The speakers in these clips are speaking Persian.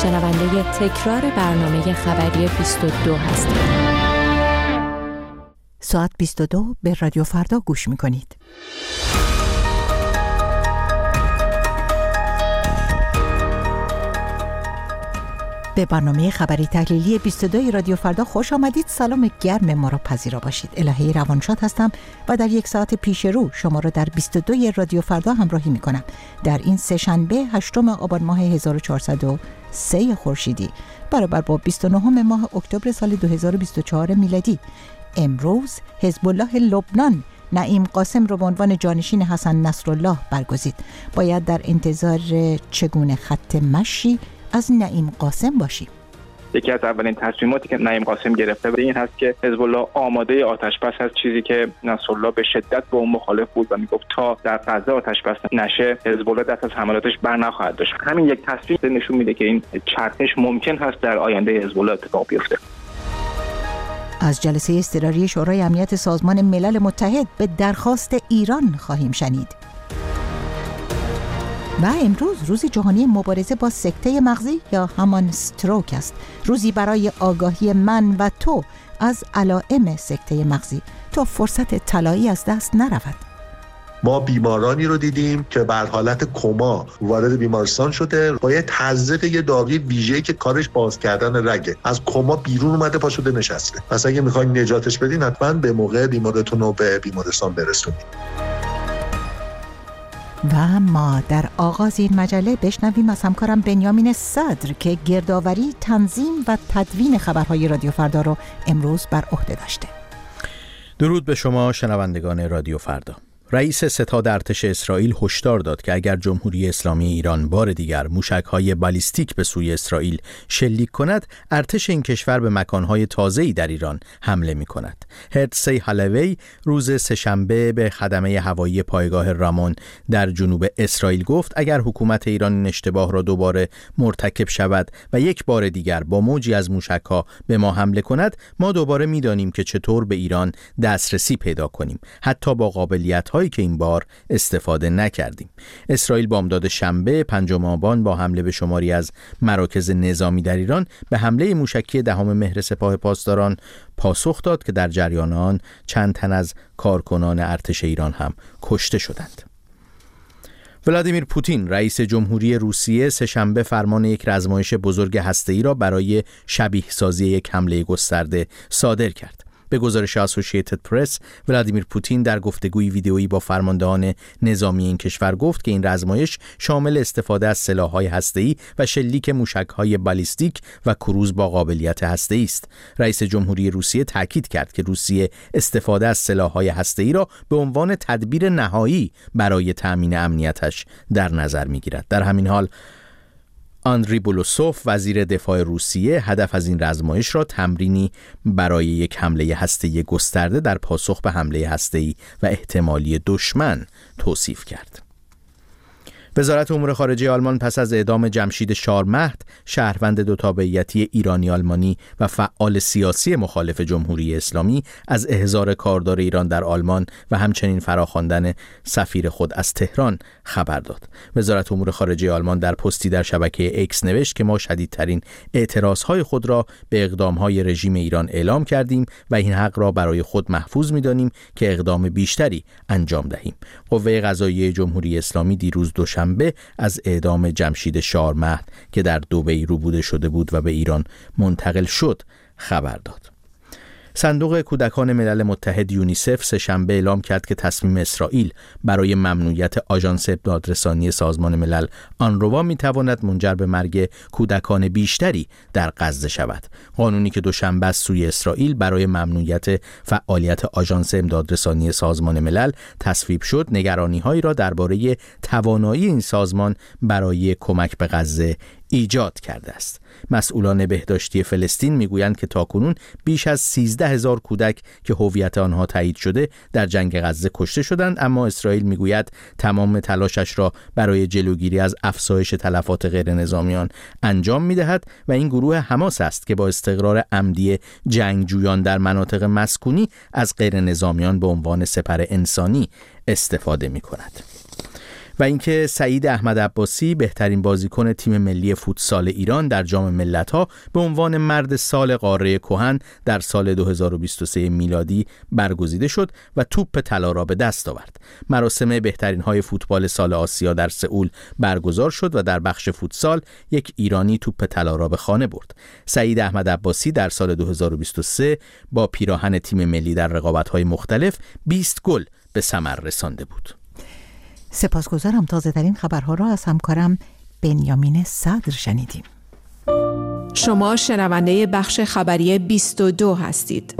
شنونده تکرار برنامه خبری 22 هستید. ساعت 22 به رادیو فردا گوش می‌کنید. به برنامه خبری تحلیلی 22 رادیو فردا خوش آمدید. سلام گرم ما را پذیرا باشید. الهه روانشاد هستم و در یک ساعت پیش رو شما را در 22 رادیو فردا همراهی می کنم. در این سه‌شنبه 8 آبان ماه 1403 خورشیدی برابر با 29 ماه اکتبر سال 2024 میلادی. امروز حزب الله لبنان نعیم قاسم را به عنوان جانشین حسن نصرالله برگزید. باید در انتظار چگونه خط مشی از نعیم قاسم باشیم. یکی از اولین تصمیماتی که نعیم قاسم گرفته به این هست که حزب الله آماده آتش‌بس هست، چیزی که نصرالله به شدت با اون مخالف بود و میگفت تا در غزه آتش‌بس نشه حزب الله دست از حملاتش بر نخواهد داشت. همین یک تصمیم نشون میده که این چرخش ممکن هست در آینده حزب الله اتفاق بیفته. از جلسه اضطراری شورای امنیت سازمان ملل متحد به درخواست ایران خواهیم شنید. و امروز روز جهانی مبارزه با سکته مغزی یا همان استروک است. روزی برای آگاهی من و تو از علائم سکته مغزی تا فرصت طلایی از دست نرود. ما بیمارانی رو دیدیم که بر حالت کما وارد بیمارستان شده با یه تزریق یه داروی ویژه‌ای که کارش باز کردن رگه، از کما بیرون اومده پا شده نشسته. پس اگه میخواین نجاتش بدین حتما به موقع بیمارتون رو به بیمارستان برسونید. و ما در آغاز این مجله بشنویم از همکارم بنیامین صدر که گردآوری، تنظیم و تدوین خبرهای رادیو فردا رو امروز بر عهده داشته. درود به شما شنوندگان رادیو فردا. رئیس ستاد ارتش اسرائیل هشدار داد که اگر جمهوری اسلامی ایران بار دیگر موشک‌های بالیستیک به سوی اسرائیل شلیک کند، ارتش این کشور به مکان‌های تازه‌ای در ایران حمله می‌کند. هرتسی هالوی روز سه‌شنبه به خدمه هوایی پایگاه رامون در جنوب اسرائیل گفت اگر حکومت ایران این اشتباه را دوباره مرتکب شود و یک بار دیگر با موجی از موشک‌ها به ما حمله کند، ما دوباره می‌دانیم که چطور به ایران دسترسی پیدا کنیم، حتی با قابلیت که این بار استفاده نکردیم. اسرائیل بامداد شنبه 5 آبان با حمله به شماری از مراکز نظامی در ایران به حمله موشکی 10 مهر سپاه پاسداران پاسخ داد که در جریان آن چند تن از کارکنان ارتش ایران هم کشته شدند. ولادیمیر پوتین رئیس جمهوری روسیه سه‌شنبه فرمان یک رزمایش بزرگ هسته‌ای را برای شبیه سازی یک حمله گسترده صادر کرد. به گزارش اسوسییتد پرس، ولادیمیر پوتین در گفتگوی ویدئویی با فرماندهان نظامی این کشور گفت که این رزمایش شامل استفاده از سلاح‌های هسته‌ای و شلیک موشک‌های بالیستیک و کروز با قابلیت هسته‌ای است. رئیس جمهوری روسیه تاکید کرد که روسیه استفاده از سلاح‌های هسته‌ای را به عنوان تدبیر نهایی برای تأمین امنیتش در نظر می‌گیرد. در همین حال آندری بولوسوف وزیر دفاع روسیه هدف از این رزمایش را تمرینی برای یک حمله هسته‌ای گسترده در پاسخ به حمله هسته‌ای و احتمالی دشمن توصیف کرد. وزارت امور خارجه آلمان پس از اعدام جمشید شارمهد، شهروند دو تابعیتی ایرانی آلمانی و فعال سیاسی مخالف جمهوری اسلامی، از احضار کاردار ایران در آلمان و همچنین فراخواندن سفیر خود از تهران خبر داد. وزارت امور خارجه آلمان در پستی در شبکه اکس نوشت که ما شدیدترین اعتراضهای خود را به اقدامهای رژیم ایران اعلام کردیم و این حق را برای خود محفوظ می‌دانیم که اقدام بیشتری انجام دهیم. قوه قضاییه جمهوری اسلامی دیروز دوشنبه از اعدام جمشید شارمهد که در دبی روبوده شده بود و به ایران منتقل شد خبر داد. صندوق کودکان ملل متحد یونیسف سه‌شنبه اعلام کرد که تصمیم اسرائیل برای ممنوعیت آژانس دادرسانی سازمان ملل آنروا می‌تواند منجر به مرگ کودکان بیشتری در غزه شود. قانونی که دوشنبه از سوی اسرائیل برای ممنوعیت فعالیت آژانس امدادرسانی سازمان ملل تصویب شد، نگرانی‌هایی را درباره توانایی این سازمان برای کمک به غزه ایجاد کرده است. مسئولان بهداشتی فلسطین میگویند که تاکنون بیش از 13,000 کودک که هویت آنها تایید شده در جنگ غزه کشته شدند، اما اسرائیل میگوید تمام تلاشش را برای جلوگیری از افزایش تلفات غیر نظامیان انجام میدهد و این گروه حماس است که با استقرار عمدی جنگجویان در مناطق مسکونی از غیر نظامیان به عنوان سپر انسانی استفاده میکند. و اینکه سعید احمد عباسی بهترین بازیکن تیم ملی فوتسال ایران در جام ملت‌ها به عنوان مرد سال قاره کهن در سال 2023 میلادی برگزیده شد و توپ طلا را به دست آورد. مراسم بهترین‌های فوتبال سال آسیا در سئول برگزار شد و در بخش فوتسال یک ایرانی توپ طلا را به خانه برد. سعید احمد عباسی در سال 2023 با پیراهن تیم ملی در رقابت‌های مختلف 20 گل به ثمر رسانده بود. سپاسگزارم. تازه‌ترین خبرها را از همکارم بنیامین صدر شنیدیم. شما شنونده بخش خبری 22 هستید.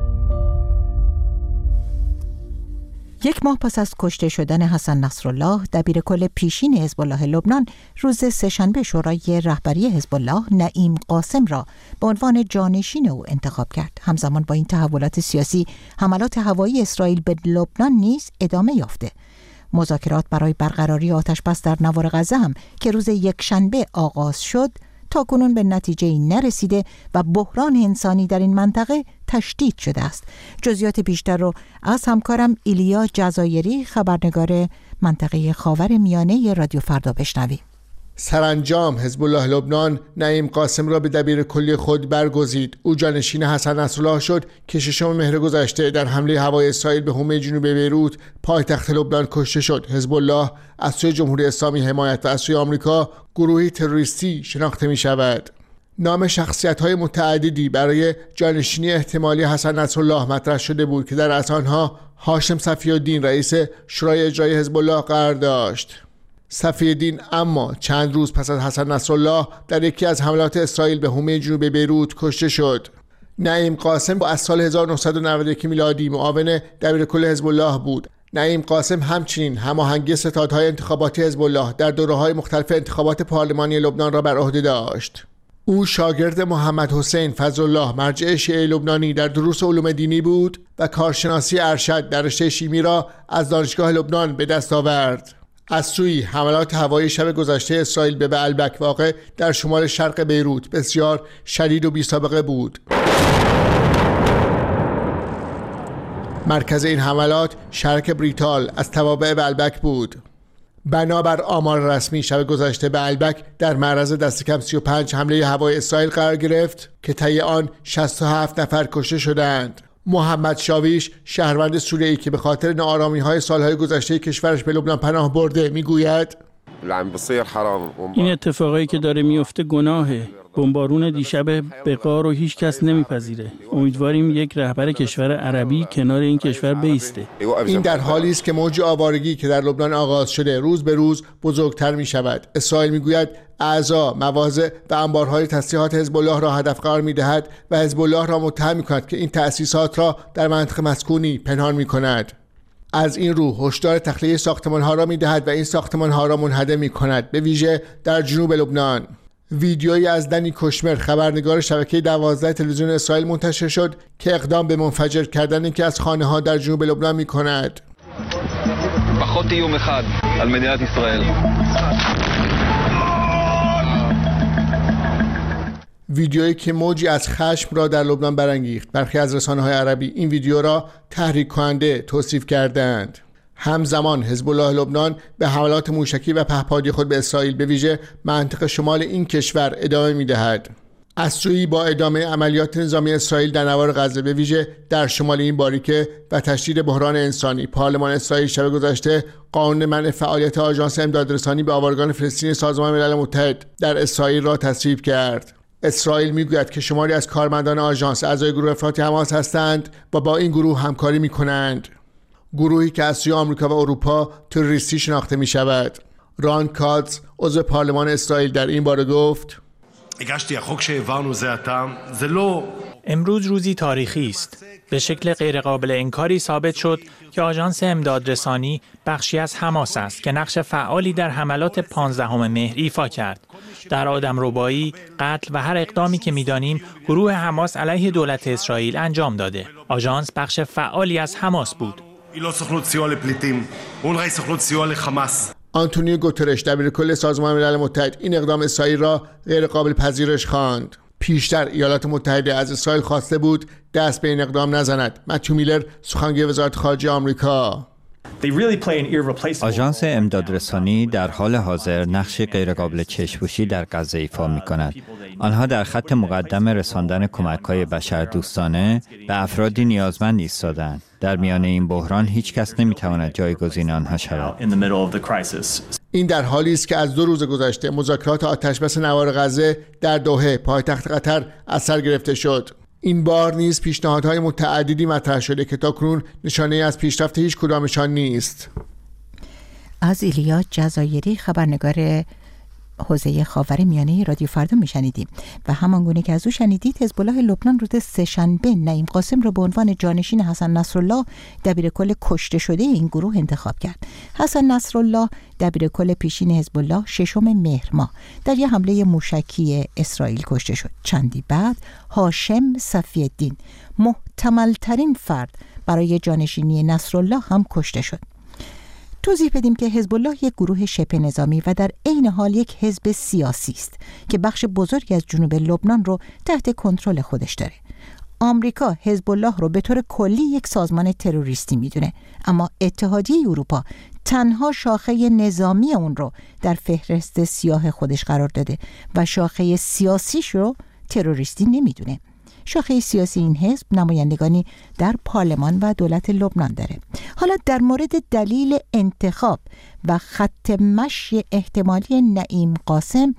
یک ماه پس از کشته شدن حسن نصرالله، دبیرکل پیشین حزب الله لبنان روز سه‌شنبه شورای رهبری حزب الله نعیم قاسم را به عنوان جانشین او انتخاب کرد. همزمان با این تحولات سیاسی، حملات هوایی اسرائیل به لبنان نیز ادامه یافته. مذاکرات برای برقراری آتش‌بس در نوار غزه هم که روز یکشنبه آغاز شد، تاکنون به نتیجه‌ای نرسیده و بحران انسانی در این منطقه تشدید شده است. جزئیات بیشتر رو از همکارم ایلیا جزایری، خبرنگار منطقه خاورمیانه رادیو فردا بشنویم. سرانجام حزب الله لبنان نعیم قاسم را به دبیرکلی خود برگزید. او جانشین حسن نصرالله شد که 6 مهر گذشته در حمله هوایی اسرائیل به حومه جنوبی بیروت پایتخت لبنان کشته شد. حزب الله از سوی جمهوری اسلامی حمایت و از سوی آمریکا گروهی تروریستی شناخته می شود. نام شخصیت‌های متعددی برای جانشینی احتمالی حسن نصرالله مطرح شده بود که در از آنها هاشم صفی‌الدین رئیس شورای اجرایی حزب الله قرار داشت. صفی‌الدین اما چند روز پس از حسن نصرالله در یکی از حملات اسرائیل به حومه جنوبی بیروت کشته شد. نعیم قاسم با از سال 1991 میلادی معاون دبیرکل حزب الله بود. نعیم قاسم همچنین هماهنگی ستادهای انتخاباتی حزب الله در دوره‌های مختلف انتخابات پارلمانی لبنان را بر عهده داشت. او شاگرد محمد حسین فضلالله مرجع شیعه لبنانی در دروس علوم دینی بود و کارشناسی ارشد در رشته شیمی را از دانشگاه لبنان به دست آورد. از سوی حملات هوایی شب گذشته اسرائیل به بعلبک واقع در شمال شرق بیروت بسیار شدید و بی‌سابقه بود. مرکز این حملات شرک بریتال از توابع بعلبک بود. بنابر آمار رسمی شب گذشته بعلبک در معرض دست کم 35 حمله هوایی اسرائیل قرار گرفت که طی آن 67 نفر کشته شدند. محمد شاویش، شهروند سوریه‌ای که به خاطر ناآرامی‌های سالهای گذشته کشورش به لبنان پناه برده، میگوید این اتفاقایی که داره میفته گناهه. بمبارون دیشب به غار رو هیچ کس نمیپذیره. امیدواریم یک رهبر کشور عربی کنار این کشور بایسته. این در حالی است که موج آوارگی که در لبنان آغاز شده روز به روز بزرگتر می شود. اسرائیل میگوید اعضا، مواضع و انبارهای تسلیحات حزب الله را هدف قرار میدهد و حزب الله را متهم میکند که این تأسیسات را در منطقه مسکونی پنهان میکند. از این رو هشدار تخلیه ساختمان‌ها را می‌دهد و این ساختمان‌ها را منهدم می‌کند، به ویژه در جنوب لبنان. ویدیویی از دنی کشمر، خبرنگار شبکه 12 تلویزیون اسرائیل منتشر شد که اقدام به منفجر کردن یکی از خانه‌ها در جنوب لبنان می‌کند. פחות איום אחד על מדינת ישראל. ویدیویی که موجی از خشم را در لبنان برانگیخت. برخی از رسانه‌های عربی این ویدیو را تحریک کننده توصیف کردند. همزمان حزب الله لبنان به حملات موشکی و پهپادی خود به اسرائیل، به ویژه منطقه شمال این کشور، ادامه می‌دهد. از سوی با ادامه عملیات نظامی اسرائیل در نوار غزه، به ویژه در شمال این باریکه و تشدید بحران انسانی، پارلمان اسرائیل شب گذشته قانون منع فعالیت آژانس امدادرسانی به آوارگان فلسطینی سازمان ملل متحد در اسرائیل را تصویب کرد. اسرائیل میگوید که شماری از کارمندان آژانس اعضای گروه افراطی حماس هستند و با این گروه همکاری می‌کنند. گروهی که از سوی آمریکا و اروپا تروریستی شناخته می‌شود. ران کاتز، عضو پارلمان اسرائیل، در این باره گفت: امروز روزی تاریخی است. به شکل غیرقابل انکاری ثابت شد که آژانس امدادرسانی بخشی از حماس است که نقش فعالی در حملات 15 مهر ایفا کرد. در آدمربایی، قتل و هر اقدامی که می‌دانیم گروه حماس علیه دولت اسرائیل انجام داده. آژانس بخش فعالی از حماس بود. آنتونیو گوترش، دبیرکل سازمان ملل متحد، این اقدام اسرائیل را غیر قابل پذیرش خواند. پیشتر ایالات متحده از اسرائیل خواسته بود دست به این اقدام نزند. متیو میلر، سخنگوی وزارت خارجه آمریکا: آژانس امدادرسانی در حال حاضر نقش غیرقابل چشم‌پوشی در غزه ایفا می‌کند. آنها در خط مقدم رساندن کمک‌های بشردوستانه به افرادی نیازمند ایستادند. در میان این بحران هیچ کس نمی‌تواند جایگزین آنها شود. این در حالی است که از 2 روز گذشته مذاکرات آتشبس نوار غزه در دوحه پایتخت قطر از سر گرفته شد. این بار نیز پیشنهادهای متعددی مطرح شده که تاکنون نشانه از پیشرفت هیچ کدامشان نیست. از ایلیا جزایری خبرنگار حوزه خاورمیانه رادیو فردا میشنیدیم و همانگونه که از او شنیدید، حزب الله لبنان روز سه‌شنبه نعیم قاسم را به عنوان جانشین حسن نصرالله دبیرکل کشته شده این گروه انتخاب کرد. حسن نصرالله دبیرکل پیشین حزب الله 6 مهر ماه در یک حمله موشکی اسرائیل کشته شد. چندی بعد هاشم صفی الدین محتمل ترین فرد برای جانشینی نصرالله هم کشته شد. توضیح بدیم که حزب الله یک گروه شبه نظامی و در عین حال یک حزب سیاسی است که بخش بزرگی از جنوب لبنان رو تحت کنترل خودش داره. آمریکا حزب الله رو به طور کلی یک سازمان تروریستی میدونه، اما اتحادیه اروپا تنها شاخه نظامی اون رو در فهرست سیاه خودش قرار داده و شاخه سیاسیش رو تروریستی نمیدونه. شاخه سیاسی این حزب نمایندگانی در پارلمان و دولت لبنان داره. حالا در مورد دلیل انتخاب و خط مشی احتمالی نعیم قاسم،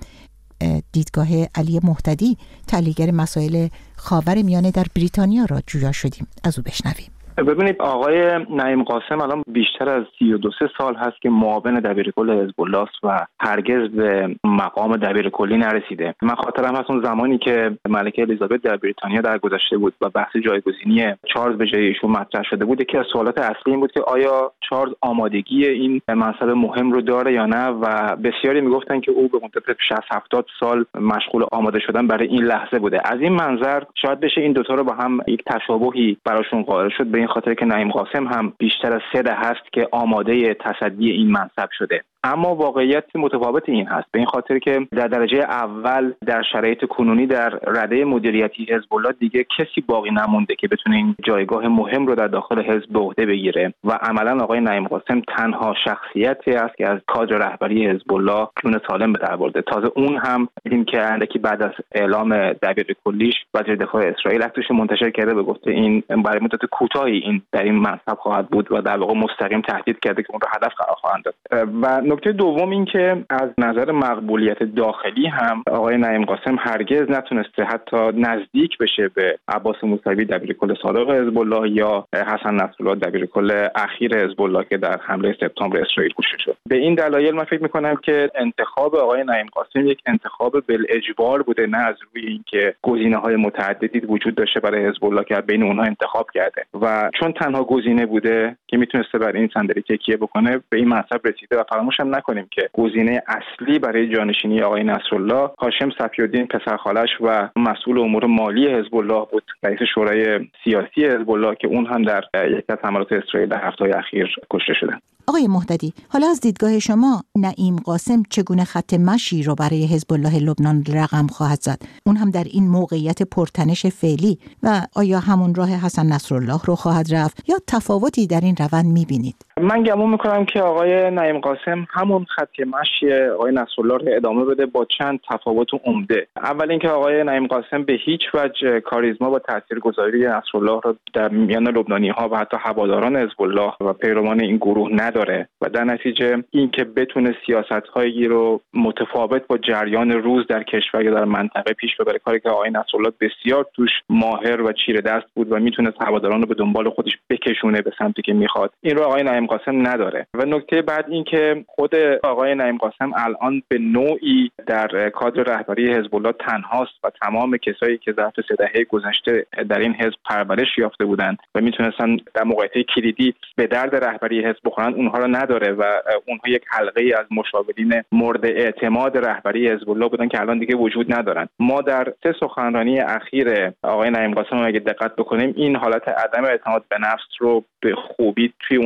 دیدگاه علی مهتدی تحلیلگر مسائل خاورمیانه در بریتانیا را جویا شدیم. از او بشنویم. ببینید، آقای نعیم قاسم الان بیشتر از 32 سال هست که معاون دبیرکل حزب الله است و هرگز به مقام دبیرکلی نرسیده. من خاطرم هست اون زمانی که ملکه الیزابت در بریتانیا در گذشته بود و بحث جایگزینی چارلز به جای ایشون مطرح شده بود، یکی از سوالات اصلی این بود که آیا چارلز آمادگی این منصب مهم رو داره یا نه، و بسیاری میگفتن که او به مدت 60-70 سال مشغول آماده شدن برای این لحظه بوده. از این منظر شاید بشه این دوتا رو با هم یک تشابهی براشون قائل شد، به این خاطر که نعیم قاسم هم بیشتر از 3 دهه هست که آماده تصدی این منصب شده. اما واقعیت متفاوت این هست، به این خاطر که در درجه اول در شرایط کنونی در رده مدیریتی حزب الله دیگه کسی باقی نمونده که بتونه این جایگاه مهم رو در داخل حزب به عهده بگیره و عملا آقای نعیم قاسم تنها شخصیتی است که از کادر رهبری حزب الله جون سالم به در برده. تازه اون هم دیدیم که اندکی بعد از اعلام دبیرکلیش وزیر دفاع اسرائیل عکسش منتشر کرده به گفته این برای مدت کوتاهی این در این منصب خواهد بود و در واقع مستقیم تهدید کرده که اون رو هدف قرار خواهند داد. و نکته دوم این که از نظر مقبولیت داخلی هم آقای نعیم قاسم هرگز نتونسته حتی نزدیک بشه به عباس موسوی دبیرکل سابق حزب الله یا حسن نصرالله دبیرکل اخیر حزب الله که در حمله سپتامبر اسرائیل کشته شد. به این دلایل من فکر می‌کنم که انتخاب آقای نعیم قاسم یک انتخاب بالاجبار بوده، نه از روی اینکه گزینه‌های متعددی وجود داشته برای حزب الله که بین اونها انتخاب کرده و چون تنها گزینه بوده که میتونسته بر این صندلی تکیه بکنه به این منصب رسیده. و فراموش هم نکنیم که گزینه اصلی برای جانشینی آقای نصرالله هاشم صفی الدین پسرخالش و مسئول امور مالی حزب الله بود، رئیس شورای سیاسی حزب الله که اون هم در یک از حملات اسرائیل در هفته‌های اخیر کشته شده. آقای مهتدی، حالا از دیدگاه شما نعیم قاسم چگونه خط مشی رو برای حزب الله لبنان رقم خواهد زد، اون هم در این موقعیت پرتنش فعلی، و آیا همون راه حسن نصرالله رو خواهد رفت یا تفاوتی در این روند می‌بینید؟ من گمان میکنم که آقای نعیم قاسم همون خط مشی آقای نصرالله رو ادامه بده با چند تفاوت عمده. اول اینکه آقای نعیم قاسم به هیچ وجه کاریزما و تاثیرگذاری نصرالله رو در میان لبنانی‌ها و حتی هواداران حزب الله و پیروان این گروه نداره و در نتیجه اینکه بتونه سیاست‌هایی رو متفاوت با جریان روز در کشور یا در منطقه پیش ببره، کاری که آقای نصرالله بسیار توش ماهر و چیره دست بود و میتونه هواداران رو به دنبال خودش بکشونه به سمتی که میخواد. این رو آقای نعیم قاسم نداره. و نکته بعد این که خود آقای نعیم قاسم الان به نوعی در کادر رهبری حزب الله تنهاست و تمام کسایی که ظرف 3 دهه گذشته در این حزب پرورش یافته بودند و میتونستن در موقعیت کلیدی به درد رهبری حزب بخورن اونها رو نداره و اونها یک حلقه از مشاورین مورد اعتماد رهبری حزب الله بودن که الان دیگه وجود ندارن. ما در 3 سخنرانی اخیر آقای نعیم قاسم اگه دقت بکنیم این حالت عدم اعتماد به نفس رو به خوبی توی اونها میبینیم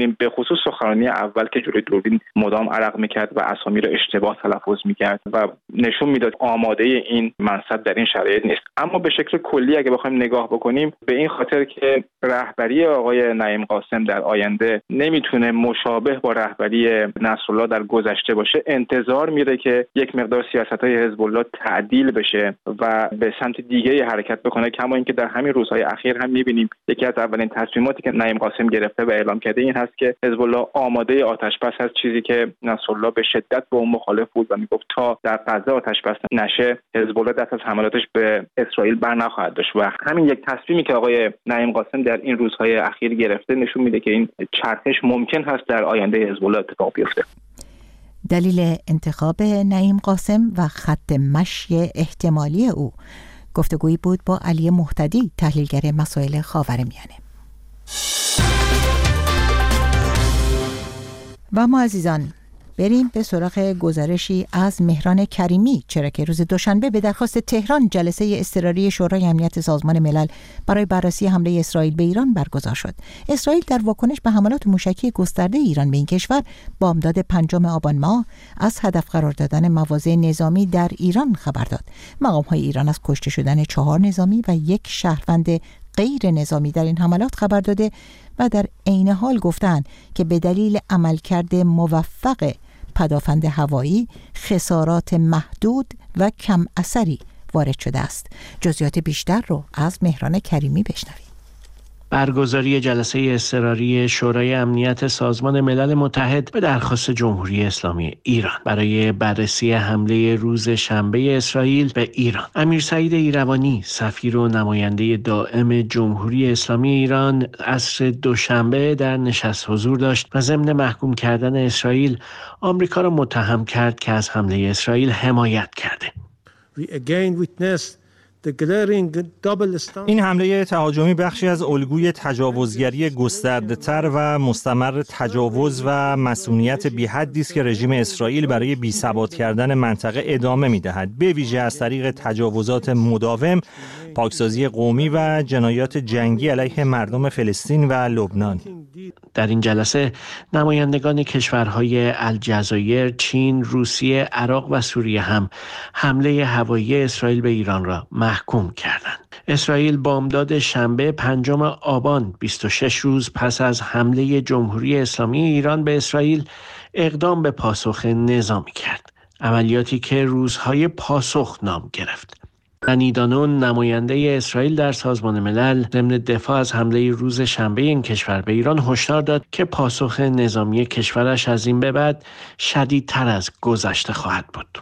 می‌بینیم به خصوص سخنرانی اول که جلوی دوربین مدام عرق می‌کرد و اسامی رو اشتباه تلفظ می‌کرد و نشون میداد آماده این منصب در این شرایط نیست. اما به شکل کلی اگه بخوایم نگاه بکنیم به این خاطر که رهبری آقای نعیم قاسم در آینده نمیتونه مشابه با رهبری نصرالله در گذشته باشه، انتظار میره که یک مقدار سیاست‌های حزب الله تعدیل بشه و به سمت دیگه حرکت بکنه. کما اینکه در همین روزهای اخیر هم می‌بینیم یکی از اولین تصمیماتی که نعیم قاسم گرفته و اعلام کرده این هست که حزب الله آماده آتش‌بس هست، چیزی که نصرالله به شدت با اون مخالف بود و میگفت تا در غزه آتش‌بس نشه حزب الله دست از حملاتش به اسرائیل بر نخواهد داشت. و همین یک تصمیمی که آقای نعیم قاسم در این روزهای اخیر گرفته نشون میده که این چرخش ممکن هست در آینده حزب الله اتفاق بیفته. دلیل انتخاب نعیم قاسم و خط مشی احتمالی او گفتگویی بود با علی مهتدی، تحلیلگر مسائل خاورمیانه. و ما عزیزان بریم به سراغ گزارشی از مهران کریمی، چرا که روز دوشنبه به درخواست تهران جلسه اضطراری شورای امنیت سازمان ملل برای بررسی حمله اسرائیل به ایران برگزار شد. اسرائیل در واکنش به حملات موشکی گسترده ایران به این کشور بامداد 5 آبان ماه از هدف قرار دادن مواضع نظامی در ایران خبر داد. مقام‌های ایران از کشته شدن 4 نظامی و 1 شهروند غیر نظامی در این حملات خبر داده و در عین حال گفتند که به دلیل عملکرد موفق پدافند هوایی خسارات محدود و کم اثری وارد شده است. جزئیات بیشتر رو از مهران کریمی بشنوید. برگزاری جلسه اضطراری شورای امنیت سازمان ملل متحد به درخواست جمهوری اسلامی ایران برای بررسی حمله روز شنبه اسرائیل به ایران. امیر سعید ایروانی، سفیر و نماینده دائم جمهوری اسلامی ایران، عصر دوشنبه در نشست حضور داشت و ضمن محکوم کردن اسرائیل آمریکا را متهم کرد که از حمله اسرائیل حمایت کرده. این حمله تهاجمی بخشی از الگوی تجاوزگری گسترده‌تر و مستمر تجاوز و مصونیت بی‌حدی است که رژیم اسرائیل برای بی‌ثبات کردن منطقه ادامه می‌دهد، به ویژه از طریق تجاوزات مداوم، پاکسازی قومی و جنایات جنگی علیه مردم فلسطین و لبنان. در این جلسه نمایندگان کشورهای الجزایر، چین، روسیه، عراق و سوریه هم حمله هوایی اسرائیل به ایران را محکوم کردند. اسرائیل بامداد شنبه 5 آبان 26 روز پس از حمله جمهوری اسلامی ایران به اسرائیل اقدام به پاسخ نظامی کرد. عملیاتی که روزهای پاسخ نام گرفت. دنی دانون، نماینده اسرائیل در سازمان ملل، ضمن دفاع از حمله روز شنبه این کشور به ایران هشدار داد که پاسخ نظامی کشورش از این به بعد شدیدتر از گذشته خواهد بود.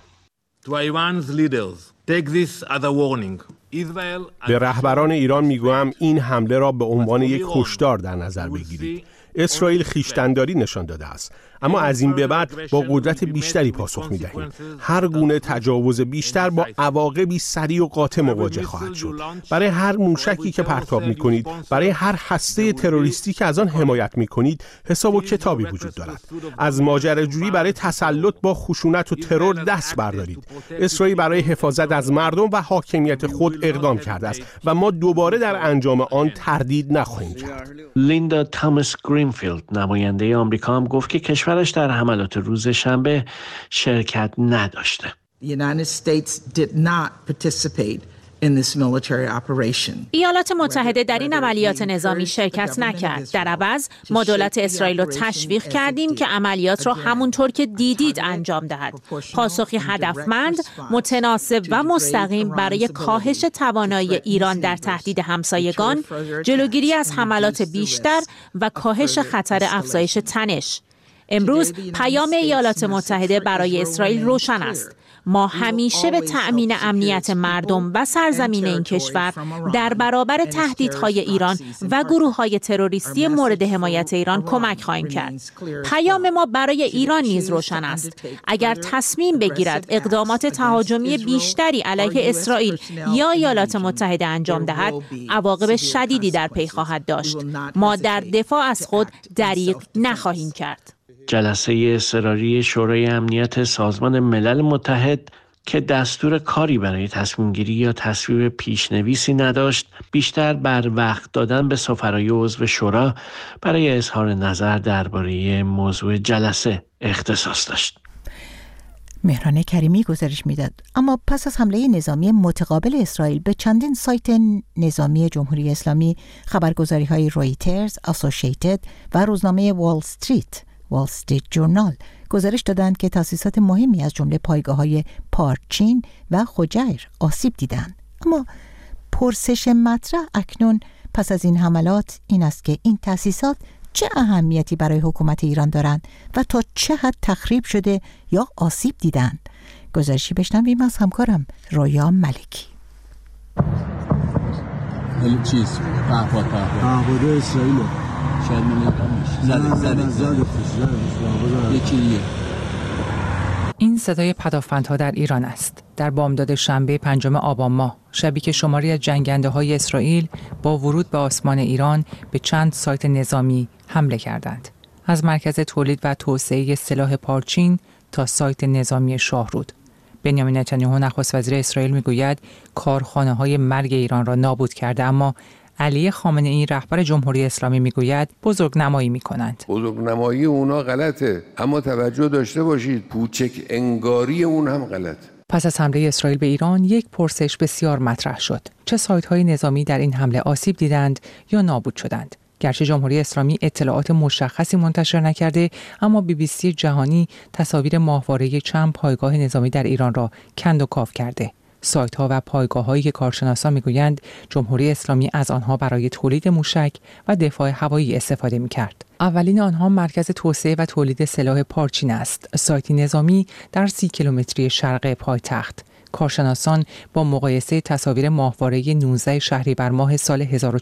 به رهبران ایران میگویم این حمله را به عنوان یک هشدار در نظر بگیرید. اسرائیل خویشتن‌داری نشان داده است، اما از این به بعد با قدرت بیشتری پاسخ می‌دهیم. هر گونه تجاوز بیشتر با عواقبی سریع و قاطع مواجه خواهد شد. برای هر موشکی که پرتاب می‌کنید، برای هر هسته تروریستی که از آن حمایت می‌کنید، حساب و کتابی وجود دارد. از ماجراجویی برای تسلط با خشونت و ترور دست بردارید. اسرائیل برای حفاظت از مردم و حاکمیت خود اقدام کرده است و ما دوباره در انجام آن تردید نخواهیم کرد. لیندا تامس گرینفیلد، نماینده آمریکا، هم گفت که کشورش در حملات روز شنبه شرکت نداشته. ایالات متحده در این عملیات نظامی شرکت نکرد. در عوض ما دولت اسرائیل را تشویق کردیم که عملیات را همونطور که دیدید انجام دهد. پاسخی هدفمند، متناسب و مستقیم برای کاهش توانایی ایران در تهدید همسایگان، جلوگیری از حملات بیشتر و کاهش خطر افزایش تنش. امروز پیام ایالات متحده برای اسرائیل روشن است. ما همیشه به تأمین امنیت مردم و سرزمین این کشور در برابر تهدیدهای ایران و گروه‌های تروریستی مورد حمایت ایران کمک خواهیم کرد. پیام ما برای ایران نیز روشن است. اگر تصمیم بگیرد اقدامات تهاجمی بیشتری علیه اسرائیل یا ایالات متحده انجام دهد، عواقب شدیدی در پی خواهد داشت. ما در دفاع از خود دریغ نخواهیم کرد. جلسه اضطراری شورای امنیت سازمان ملل متحد که دستور کاری برای تصمیم گیری یا تصویب پیشنویسی نداشت، بیشتر بر وقت دادن به سفرای عضو شورا برای اظهار نظر درباره موضوع جلسه اختصاص داشت. مهران کریمی گزارش میداد. اما پس از حمله نظامی متقابل اسرائیل به چندین سایت نظامی جمهوری اسلامی، خبرگزاری‌های رویترز، اسوسییتد و روزنامه وال استریت جورنال گزارش دادند که تأسیسات مهمی از جمله پایگاه‌های پارچین و خجیر آسیب دیدند. اما پرسش مطرح اکنون پس از این حملات این است که این تأسیسات چه اهمیتی برای حکومت ایران دارند و تا چه حد تخریب شده یا آسیب دیدند. گزارشی بشنویم از همکارم رویا ملکی. پهپاد اسرائیل شاید یکی این صدای پدافندها در ایران است. در بامداد شنبه 5 آبان ماه، شبی که شماری از جنگنده‌های اسرائیل با ورود به آسمان ایران به چند سایت نظامی حمله کردند. از مرکز تولید و توسعه سلاح پارچین تا سایت نظامی شاهرود. بنیامین نتانیاهو نخست وزیر اسرائیل میگوید کارخانه‌های مرگ ایران را نابود کرده، اما علی خامنه‌ای رهبر جمهوری اسلامی میگوید بزرگنمایی میکنند. بزرگنمایی اونا غلطه، اما توجه داشته باشید پوچک انگاری اون هم غلطه. پس از حمله اسرائیل به ایران یک پرسش بسیار مطرح شد. چه سایت‌های نظامی در این حمله آسیب دیدند یا نابود شدند؟ گرچه جمهوری اسلامی اطلاعات مشخصی منتشر نکرده، اما BBC جهانی تصاویر ماهواره چند پایگاه نظامی در ایران را کند و کاو کرده. سایت‌ها و پایگاه‌هایی که کارشناسان می‌گویند جمهوری اسلامی از آنها برای تولید موشک و دفاع هوایی استفاده می‌کرد. اولین آنها مرکز توسعه و تولید سلاح پارچین است، سایتی نظامی در 30 کیلومتری شرق پایتخت. کارشناسان با مقایسه تصاویر ماهواره 19 شهریور ماه سال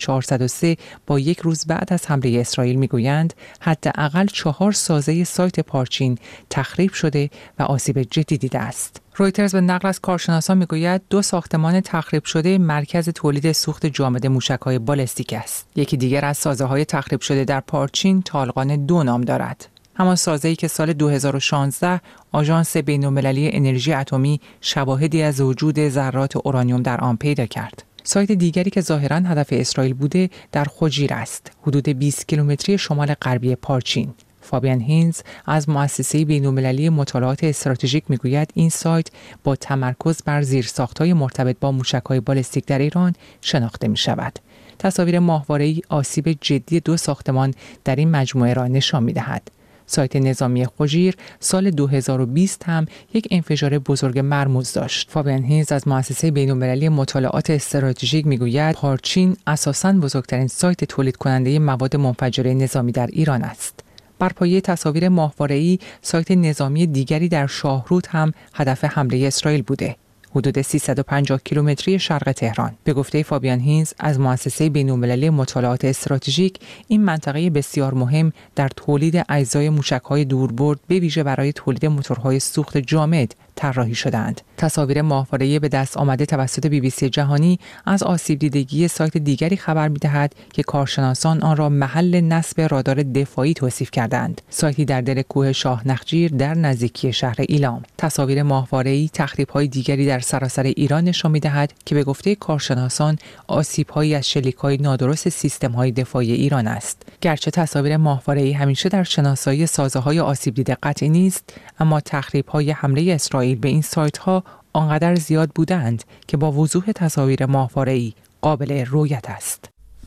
1403 با یک روز بعد از حمله اسرائیل میگویند حداقل 4 سازه سایت پارچین تخریب شده و آسیب جدی دیده است. رویترز به نقل از کارشناسان میگوید 2 ساختمان تخریب شده مرکز تولید سوخت جامد موشک‌های بالستیک است. یکی دیگر از سازه‌های تخریب شده در پارچین طالقان 2 نام دارد. همان سازه‌ای که سال 2016 آژانس بین‌المللی انرژی اتمی شواهدی از وجود ذرات اورانیوم در آن پیدا کرد. سایت دیگری که ظاهراً هدف اسرائیل بوده در خجیر است، حدود 20 کیلومتری شمال غربی پارچین. فابیان هینز از مؤسسه بین‌المللی مطالعات استراتژیک میگوید این سایت با تمرکز بر زیرساخت‌های مرتبط با موشک‌های بالستیک در ایران شناخته می‌شود. تصاویر ماهواره‌ای آسیب جدی 2 ساختمان در این مجموعه را نشان می‌دهد. سایت نظامی خجیر سال 2020 هم یک انفجار بزرگ مرموز داشت. فابیان هینز از مؤسسه بین‌المللی مطالعات استراتژیک میگوید پارچین اساساً بزرگترین سایت تولید کننده مواد منفجره نظامی در ایران است. بر پایه تصاویر ماهواره‌ای سایت نظامی دیگری در شاهرود هم هدف حمله اسرائیل بوده، حدود 350 کیلومتری شرق تهران. به گفته فابیان هینز از مؤسسه بین‌المللی مطالعات استراتژیک، این منطقه بسیار مهم در تولید اجزای موشک‌های دوربرد به ویژه برای تولید موتورهای سوخت جامد طراحی شدند. تصاویر ماهواره‌ای به دست آمده توسط BBC جهانی از آسیب دیدگی سایت دیگری خبر می‌دهد که کارشناسان آن را محل نصب رادار دفاعی توصیف کردند. سایتی در دل کوه شاه نخجیر در نزدیکی شهر ایلام. تصاویر ماهواره‌ای تخریب‌های دیگری در سراسر ایران نشان می‌دهد که به گفته کارشناسان آسیب‌هایی از شلیک‌های نادرست سیستم‌های دفاعی ایران است. گرچه تصاویر ماهواره‌ای همیشه در شناسایی سازه‌های آسیب دیده قطعی نیست، اما تخریب‌های حمله اسرائیل به این سایت‌ها آنقدر زیاد بودند که با وضوح تصاویر ماهواره‌ای قابل رؤیت است.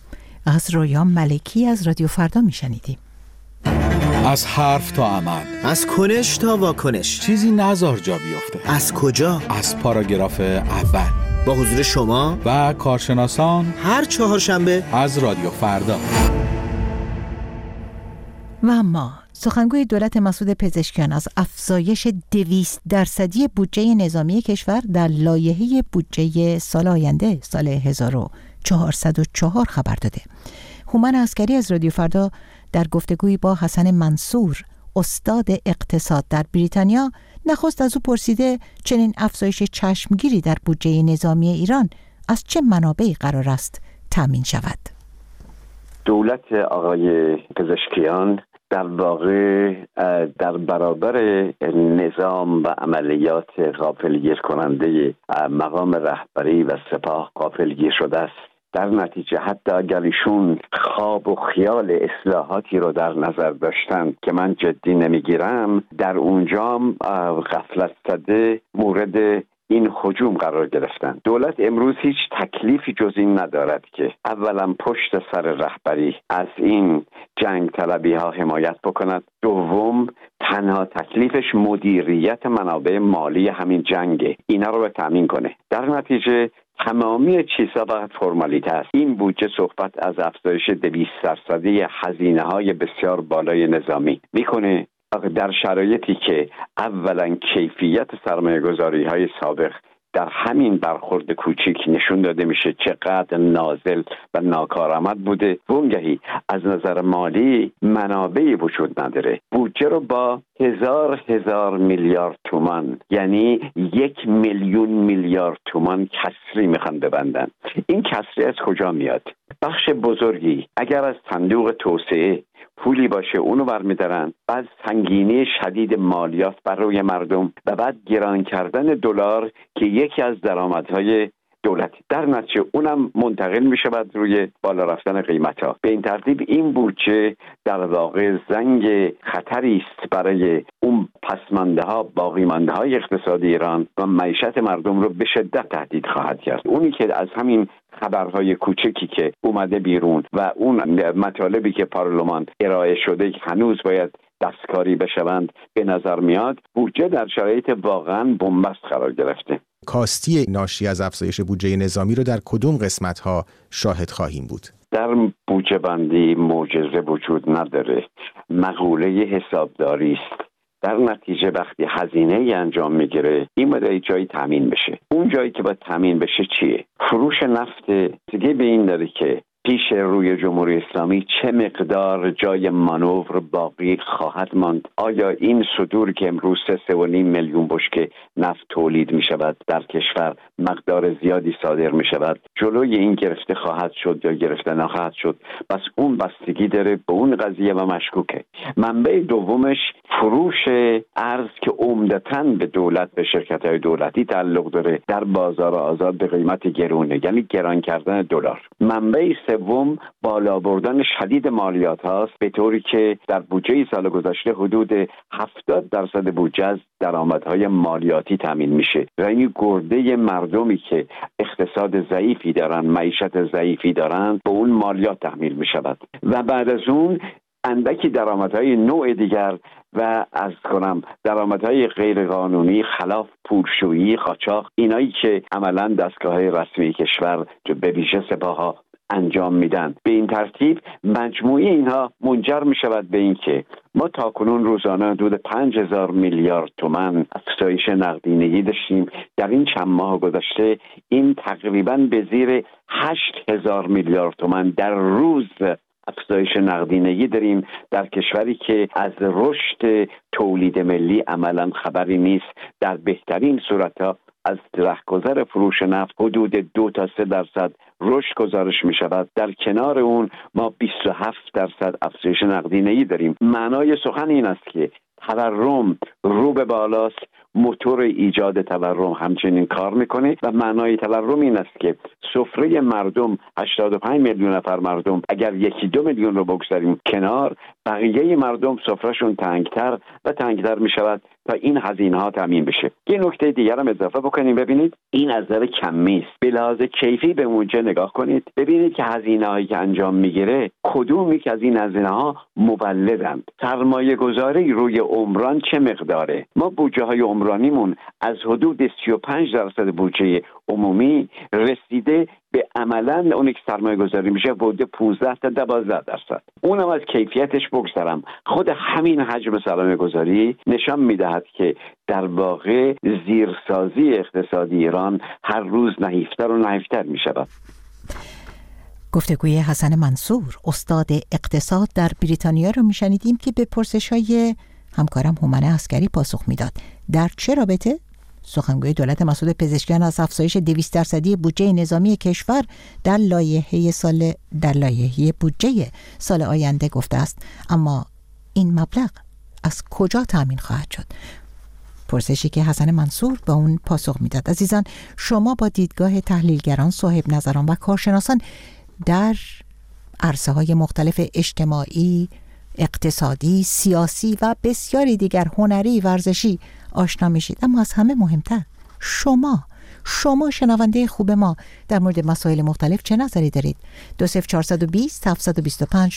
از رویا ملکی از رادیو فردا میشنیدیم. از حرف تا عمل، از کنش تا واکنش، چیزی نزار جا بیفته. از کجا؟ از پاراگراف اول با حضور شما و کارشناسان هر چهارشنبه از رادیو فردا. و اما سخنگوی دولت مسعود پزشکیان از افزایش 200% بودجه نظامی کشور در لایحه بودجه سال آینده سال 1404 خبر داده. هومن عسکری از رادیو فردا در گفتگویی با حسن منصور استاد اقتصاد در بریتانیا نخست از او پرسیده چنین افزایش چشمگیری در بودجه نظامی ایران از چه منابعی قرار است تامین شود. دولت آقای پزشکیان در واقع در برابر نظام و عملیات غافلگیر کننده مقام رهبری و سپاه غافلگیر شده است. در نتیجه حتی اگر ایشون خواب و خیال اصلاحاتی رو در نظر داشتن که من جدی نمیگیرم، در اونجا غفلت زده مورد این هجوم قرار گرفتن. دولت امروز هیچ تکلیفی جز این ندارد که اولا پشت سر رهبری از این جنگ طلبی ها حمایت بکند، دوم تنها تکلیفش مدیریت منابع مالی همین جنگه، اینا رو به تامین کنه. در نتیجه تمامی چیزها فقط فرمالیته است. این بودجه صحبت از افزایش 200% هزینه های بسیار بالای نظامی میکنه در شرایطی که اولا کیفیت سرمایه‌گذاری های سابق در همین برخورد کوچیک نشون داده میشه چقدر نازل و ناکارآمد بوده. وانگهی از نظر مالی منابعی وجود نداره. بودجه رو با هزار میلیارد تومان، یعنی 1,000,000 میلیارد تومان کسری میخوان ببندن. این کسری از کجا میاد؟ بخش بزرگی اگر از صندوق توسعه پولی باشه اونو برمیدارن، بعد سنگینی شدید مالیات بر روی مردم و بعد گران کردن دلار که یکی از درآمدهای دولتی، در نتیجه اونم منتقل میشه بعد روی بالا رفتن قیمت‌ها. به این ترتیب این بودجه در واقع زنگ خطری است برای اون پسمانده‌ها، باقی‌مانده‌های اقتصادی ایران و معیشت مردم رو به شدت تهدید خواهد کرد. اونی که از همین خبرهای کوچکی که اومده بیرون و اون مطالبی که پارلمان ارائه شده که هنوز باید دستکاری بشوند به نظر میاد، بودجه در شرایط واقعا بنبست قرار گرفته. کاستی ناشی از افزایش بودجه نظامی رو در کدوم قسمت‌ها شاهد خواهیم بود؟ در بودجه بندی معجزه وجود نداره، مقوله حسابداری است. در نتیجه وقتی هزینه ای انجام میگیره این باید جایی تامین بشه. اون جایی که باید تامین بشه چیه؟ فروش نفت دیگه به این داره که پیش روی جمهوری اسلامی چه مقدار جای مانور باقی خواهد ماند. آیا این صدور که امروز 3.5 میلیون بشکه نفت تولید می شود در کشور مقدار زیادی صادر می شود، جلوی این گرفته خواهد شد یا گرفته نخواهد شد؟ بس اون بستگی داره به اون قضیه و مشکوکه. منبع دومش فروش ارز که عمدتاً به دولت، به شرکت‌های دولتی تعلق داره در بازار آزاد به قیمت گرونه، یعنی گران کردن دلار. منبع سوم بالا بردن شدید مالیات هاست، به طوری که در بودجه سال گذشته حدود 70% بودجه از درآمدهای مالیاتی تامین میشه و این گرده مردمی که اقتصاد ضعیفی دارن، معیشت ضعیفی دارن، به اون مالیات تحمیل میشود. و بعد از اون اندکی درآمدهای نوع دیگر و از کنم درآمدهای غیر قانونی خلاف پولشویی، قاچاق، اینایی که عملاً دستگاه‌های رسمی کشور به ویژه سپاه‌ها انجام میدن. به این ترتیب مجموعی اینها منجر می شود به این که ما تاکنون روزانه حدود 5,000 میلیارد تومان افزایش نقدینگی داشتیم. در این چند ماه گذشته این تقریباً به زیر 8,000 میلیارد تومان در روز افزایش نقدینگی داریم در کشوری که از رشد تولید ملی عملاً خبری نیست. در بهترین صورتها از رهگذر فروش نفت حدود 2 تا 3% رشد گزارش می شود. در کنار اون ما 27% افزایش نقدینگی داریم. معنای سخن این است که تورم رو به بالاست، موتور ایجاد تورم همچنین کار میکنه و معنای تورم این است که سفره مردم 85 میلیون نفر مردم اگر 1-2 میلیون رو بگذاریم کنار، بقیه مردم سفرهشون تنگتر و تنگتر میشود تا این هزینه ها تامین بشه. یه نکته دیگر هم اضافه بکنیم، ببینید این از نظر کمی است. به لحاظ کیفی به بودجه نگاه کنید، ببینید که هزینه هایی که انجام میگیره کدومی که از این هزینه ها مولدند. سرمایه گذاری روی عمران چه مقداره؟ ما بودجه های عمرانیمون از حدود 35% بودجه عمومی رسیده به عملاً اون که سرمایه گذاری میشه حدود 15 تا 12%. اونم از کیفیتش بگذارم. خود همین حجم سرمایه گذاری نشان میدهد که در واقع زیرسازی اقتصادی ایران هر روز نحیفتر و نحیفتر میشود. گفتگوی حسن منصور، استاد اقتصاد در بریتانیا رو میشنیدیم که به پرسش‌های همکارم هومن عسکری پاسخ میداد. در چه رابطه؟ سخنگوی دولت مسعود پزشکیان از افزایش 200% بودجه نظامی کشور در لایحه بودجه سال آینده گفته است، اما این مبلغ از کجا تأمین خواهد شد؟ پرسشی که حسن منصور به اون پاسخ میداد. عزیزان، شما با دیدگاه تحلیلگران، صاحب نظران و کارشناسان در عرصه‌های مختلف اجتماعی، اقتصادی، سیاسی و بسیاری دیگر، هنری، ورزشی آشنا میشید. اما از همه مهمتر شما شنونده خوب ما در مورد مسائل مختلف چه نظری دارید؟ 20420 725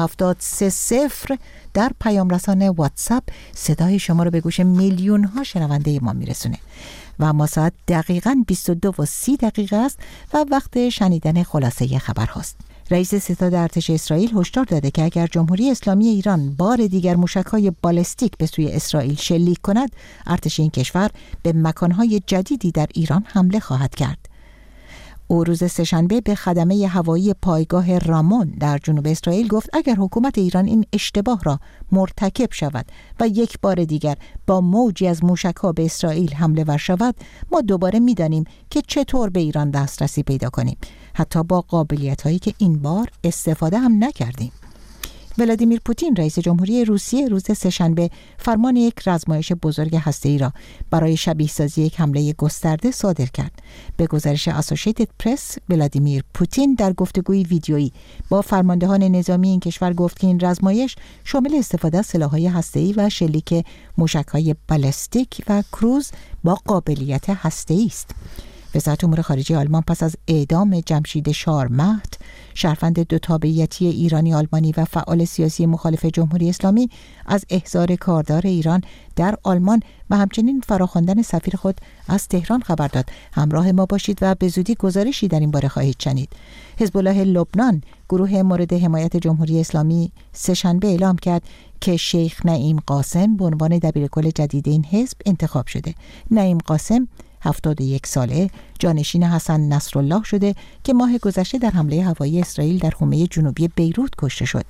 970 در پیام رسانه واتساپ صدای شما رو به گوش میلیون ها شنونده ما میرسونه. و اما ساعت دقیقاً 22:30 است و وقت شنیدن خلاصه خبر هاست. رئیس ستاد ارتش اسرائیل هشدار داده که اگر جمهوری اسلامی ایران بار دیگر موشک‌های بالستیک به سوی اسرائیل شلیک کند، ارتش این کشور به مکان‌های جدیدی در ایران حمله خواهد کرد. او روز سه‌شنبه به خدمه هوایی پایگاه رامون در جنوب اسرائیل گفت اگر حکومت ایران این اشتباه را مرتکب شود و یک بار دیگر با موجی از موشک‌ها به اسرائیل حمله ور شود، ما دوباره می‌دانیم که چطور به ایران دسترسی پیدا کنیم، حتی با قابلیت‌هایی که این بار استفاده هم نکردیم. ولادیمیر پوتین رئیس جمهوری روسیه روز سه‌شنبه فرمان یک رزمایش بزرگ هسته‌ای را برای شبیه سازی یک حمله گسترده صادر کرد. به گزارش اسوسییتد پرس، ولادیمیر پوتین در گفتگوی ویدیویی با فرماندهان نظامی این کشور گفت که این رزمایش شامل استفاده از سلاح‌های هسته‌ای و شلیک موشک‌های بالستیک و کروز با قابلیت هسته‌ای است. وزارت امور خارجه آلمان پس از اعدام جمشید شارمهد، شهروند دو تابعیتی ایرانی آلمانی و فعال سیاسی مخالف جمهوری اسلامی، از احضار کاردار ایران در آلمان و همچنین فراخواندن سفیر خود از تهران خبر داد. همراه ما باشید و به زودی گزارشی در این باره خواهید شنید. حزب الله لبنان، گروه مورد حمایت جمهوری اسلامی، سه‌شنبه اعلام کرد که شیخ نعیم قاسم به عنوان دبیرکل جدید این حزب انتخاب شده. نعیم قاسم 71 ساله جانشین حسن نصرالله شده که ماه گذشته در حمله هوایی اسرائیل در حومه جنوبی بیروت کشته شد.